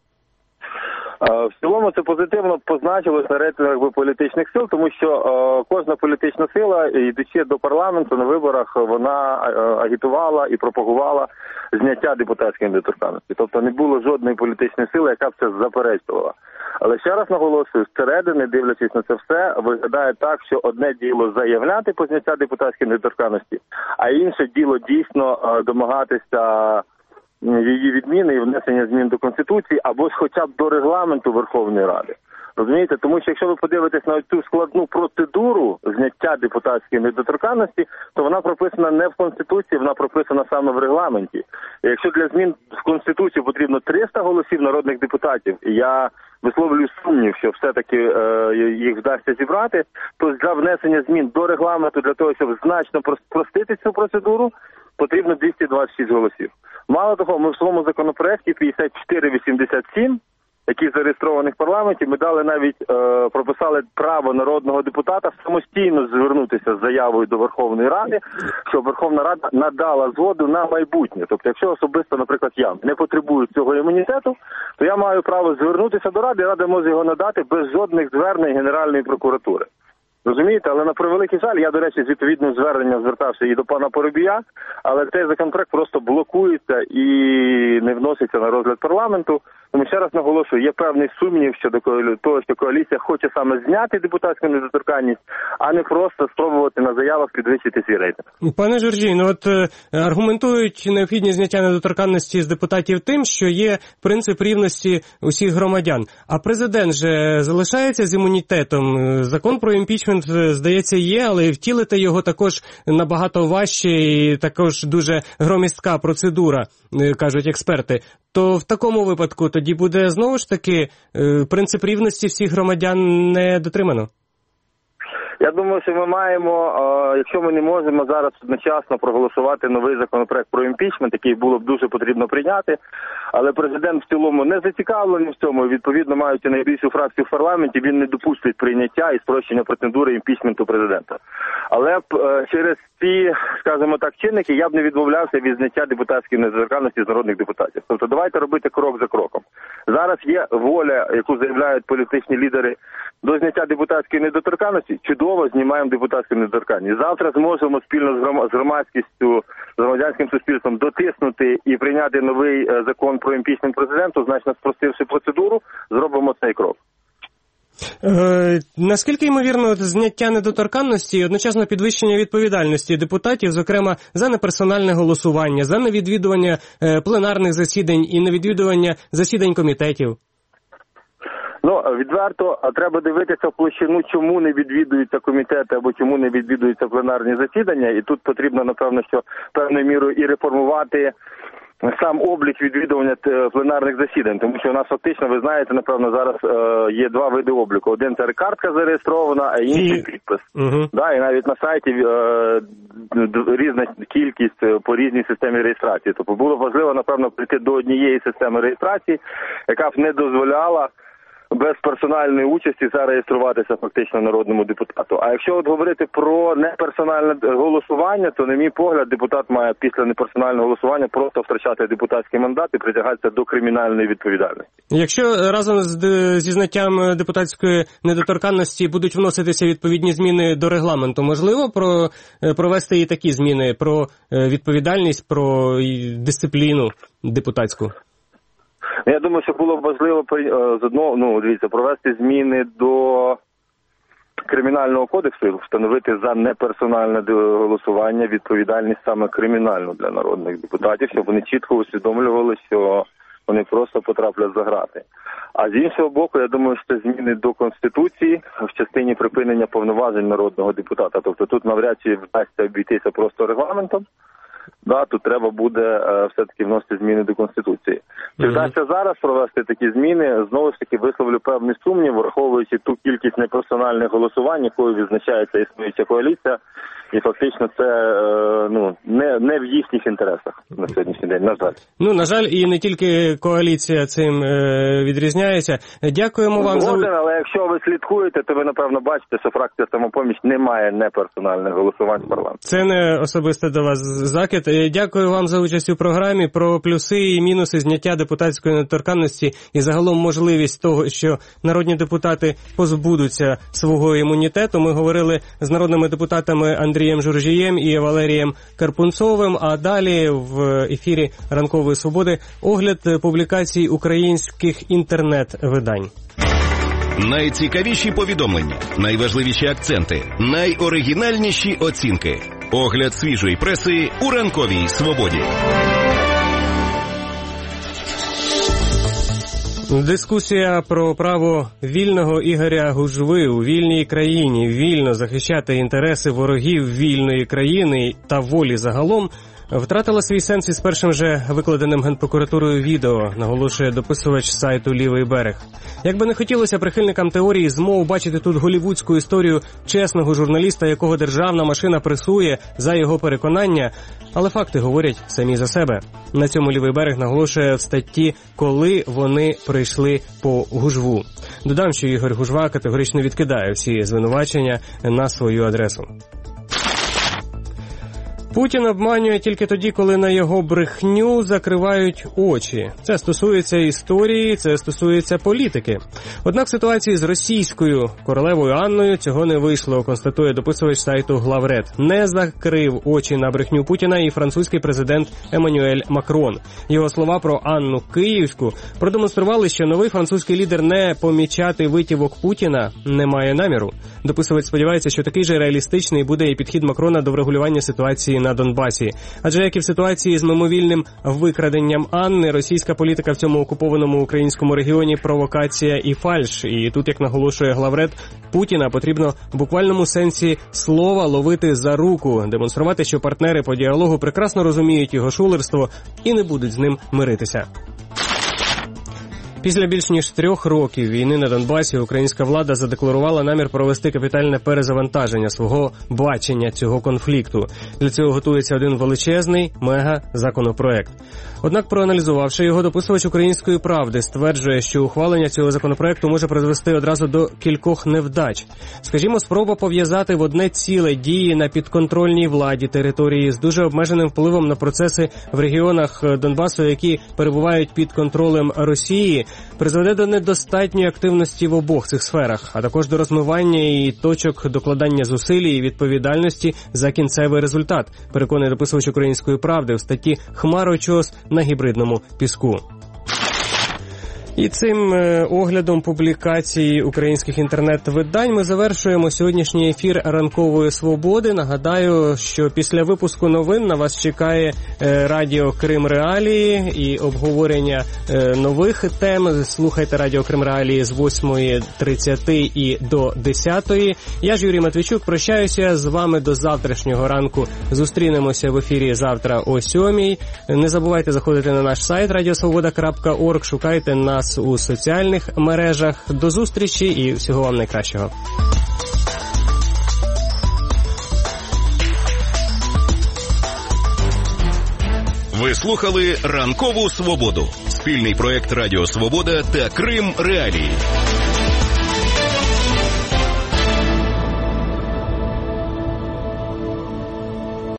В цілому це позитивно позначилось на рейтингах політичних сил, тому що кожна політична сила, йдучи до парламенту на виборах, вона агітувала і пропагувала зняття депутатської недоторканності. Тобто не було жодної політичної сили, яка б це заперечувала. Але ще раз наголошую, зсередини, дивлячись на це все, виглядає так, що одне діло заявляти про зняття депутатської недоторканності, а інше діло дійсно домагатися її відміни і внесення змін до Конституції або ж хоча б до регламенту Верховної Ради. Розумієте? Тому що якщо ви подивитесь на цю складну процедуру зняття депутатської недоторканності, то вона прописана не в Конституції, вона прописана саме в регламенті. І якщо для змін в Конституцію потрібно 300 голосів народних депутатів, і я висловлюю сумнів, що все-таки їх вдасться зібрати, то для внесення змін до регламенту, для того, щоб значно спростити цю процедуру, потрібно 226 голосів. Мало того, ми в своєму законопроекті 5487, який зареєстрований в парламенті, ми дали навіть, прописали право народного депутата самостійно звернутися з заявою до Верховної Ради, щоб Верховна Рада надала згоду на майбутнє. Тобто, якщо особисто, наприклад, я не потребую цього імунітету, то я маю право звернутися до Ради, і Рада може його надати без жодних звернень Генеральної прокуратури. Розумієте, але на превеликий жаль, я, до речі, з відповідним зверненням звертався і до пана Парубія, але цей законопроект просто блокується і не вноситься на розгляд парламенту, Тому ще раз наголошую, є певний сумнів щодо того, що коаліція хоче саме зняти депутатську недоторканність, а не просто спробувати на заявах підвищити свій рейтинг. Пане Журжій, аргументують необхідність зняття недоторканності з депутатів тим, що є принцип рівності усіх громадян. А президент же залишається з імунітетом. Закон про імпічмент, здається, є, але втілити його також набагато важче і також дуже громістка процедура, кажуть експерти. То в такому випадку тоді буде знову ж таки принцип рівності всіх громадян не дотримано? Я думаю, що ми маємо, якщо ми не можемо зараз одночасно проголосувати новий законопроект про імпічмент, який було б дуже потрібно прийняти, але президент в цілому не зацікавлений в цьому, відповідно, маючи найбільшу фракцію в парламенті, він не допустить прийняття і спрощення процедури імпічменту президента. Але через ці, скажімо так, чинники я б не відмовлявся від зняття депутатської недоторканності з народних депутатів. Тобто давайте робити крок за кроком. Зараз є воля, яку заявляють політичні лідери, до зняття депутатської недоторканності. Чудово, знімаємо депутатську недоторканність. Завтра зможемо спільно з громадськістю, з громадянським суспільством дотиснути і прийняти новий закон про імпічмент президенту, значно спростивши процедуру, зробимо цей крок. Наскільки ймовірно зняття недоторканності і одночасно підвищення відповідальності депутатів, зокрема за неперсональне голосування, за невідвідування пленарних засідань і невідвідування засідань комітетів? Відверто, треба дивитися в площину, чому не відвідуються комітети або чому не відвідуються пленарні засідання. І тут потрібно, напевно, що певною мірою і реформувати сам облік відвідування пленарних засідань. Тому що у нас фактично, ви знаєте, напевно, зараз є два види обліку. Один – це картка зареєстрована, а інший – підпис. І навіть на сайті різна кількість по різній системі реєстрації. Тобто було важливо, напевно, прийти до однієї системи реєстрації, яка б не дозволяла без персональної участі зареєструватися фактично народному депутату. А якщо говорити про неперсональне голосування, то, на мій погляд, депутат має після неперсонального голосування просто втрачати депутатський мандат і притягатися до кримінальної відповідальності. Якщо разом зі зняттям депутатської недоторканності будуть вноситися відповідні зміни до регламенту, можливо провести і такі зміни про відповідальність, про дисципліну депутатську? Я думаю, що було б важливо з одного, провести зміни до Кримінального кодексу, встановити за неперсональне голосування відповідальність саме кримінальну для народних депутатів, щоб вони чітко усвідомлювали, що вони просто потраплять за грати. А з іншого боку, я думаю, що це зміни до Конституції в частині припинення повноважень народного депутата. Тобто тут навряд чи вдасться обійтися просто регламентом. Тут треба буде все-таки вносити зміни до Конституції. Чи вдасться зараз провести такі зміни, знову ж таки висловлю певний сумнів, враховуючи ту кількість неперсональних голосувань, якою відзначається існуюча коаліція, і фактично це не в їхніх інтересах на сьогоднішній день, на жаль. На жаль, і не тільки коаліція цим відрізняється. Дякуємо вам за... Але якщо ви слідкуєте, то ви, напевно, бачите, що фракція «Самопоміч» не має неперсональних голосувань в парламенті. Це не особисто до вас закид. Дякую вам за участь у програмі. Про плюси і мінуси зняття депутатської недоторканності і загалом можливість того, що народні депутати позбудуться свого імунітету. Ми говорили з народними депутатами Андрієм Журжієм і Валерієм Карпунцовим, а далі в ефірі «Ранкової свободи» огляд публікацій українських інтернет-видань. Найцікавіші повідомлення, найважливіші акценти, найоригінальніші оцінки. Огляд свіжої преси у «Ранковій свободі». Дискусія про право вільного Ігоря Гужви у вільній країні вільно захищати інтереси ворогів вільної країни та волі загалом втратила свій сенс із першим же викладеним Генпрокуратурою відео, наголошує дописувач сайту «Лівий берег». Як би не хотілося прихильникам теорії змов бачити тут голівудську історію чесного журналіста, якого державна машина пресує за його переконання, але факти говорять самі за себе. На цьому «Лівий берег» наголошує в статті «Коли вони прийшли по Гужву». Додам, що Ігор Гужва категорично відкидає всі звинувачення на свою адресу. Путін обманює тільки тоді, коли на його брехню закривають очі. Це стосується історії, це стосується політики. Однак в ситуації з російською королевою Анною цього не вийшло, констатує дописувач сайту Главред. Не закрив очі на брехню Путіна і французький президент Еммануель Макрон. Його слова про Анну Київську продемонстрували, що новий французький лідер не помічати витівок Путіна не має наміру. Дописувач сподівається, що такий же реалістичний буде і підхід Макрона до врегулювання ситуації на Донбасі. Адже як і в ситуації з мимовільним викраденням Анни, російська політика в цьому окупованому українському регіоні – провокація і фальш. І тут, як наголошує Главред, Путіна потрібно в буквальному сенсі слова ловити за руку, демонструвати, що партнери по діалогу прекрасно розуміють його шулерство і не будуть з ним миритися. Після більш ніж 3 років війни на Донбасі українська влада задекларувала намір провести капітальне перезавантаження свого бачення цього конфлікту. Для цього готується один величезний мега-законопроект. Однак, проаналізувавши його, дописувач «Української правди» стверджує, що ухвалення цього законопроекту може призвести одразу до кількох невдач. Скажімо, спроба пов'язати в одне ціле дії на підконтрольній владі території з дуже обмеженим впливом на процеси в регіонах Донбасу, які перебувають під контролем Росії, призведе до недостатньої активності в обох цих сферах, а також до розмивання і точок докладання зусиль і відповідальності за кінцевий результат, переконує дописувач «Української правди» в статті «Хмарочос на гібридному піску». І цим оглядом публікацій українських інтернет-видань ми завершуємо сьогоднішній ефір «Ранкової свободи». Нагадаю, що після випуску новин на вас чекає Радіо Крим Реалії і обговорення нових тем. Слухайте Радіо Крим Реалії з 8:30 і до 10:00. Я ж, Юрій Матвійчук, прощаюся з вами до завтрашнього ранку. Зустрінемося в ефірі завтра о 7:00. Не забувайте заходити на наш сайт radiosvoboda.org, шукайте нас у соціальних мережах. До зустрічі і всього вам найкращого. Ви слухали «Ранкову свободу» – спільний проєкт Радіо Свобода та Крим Реалії.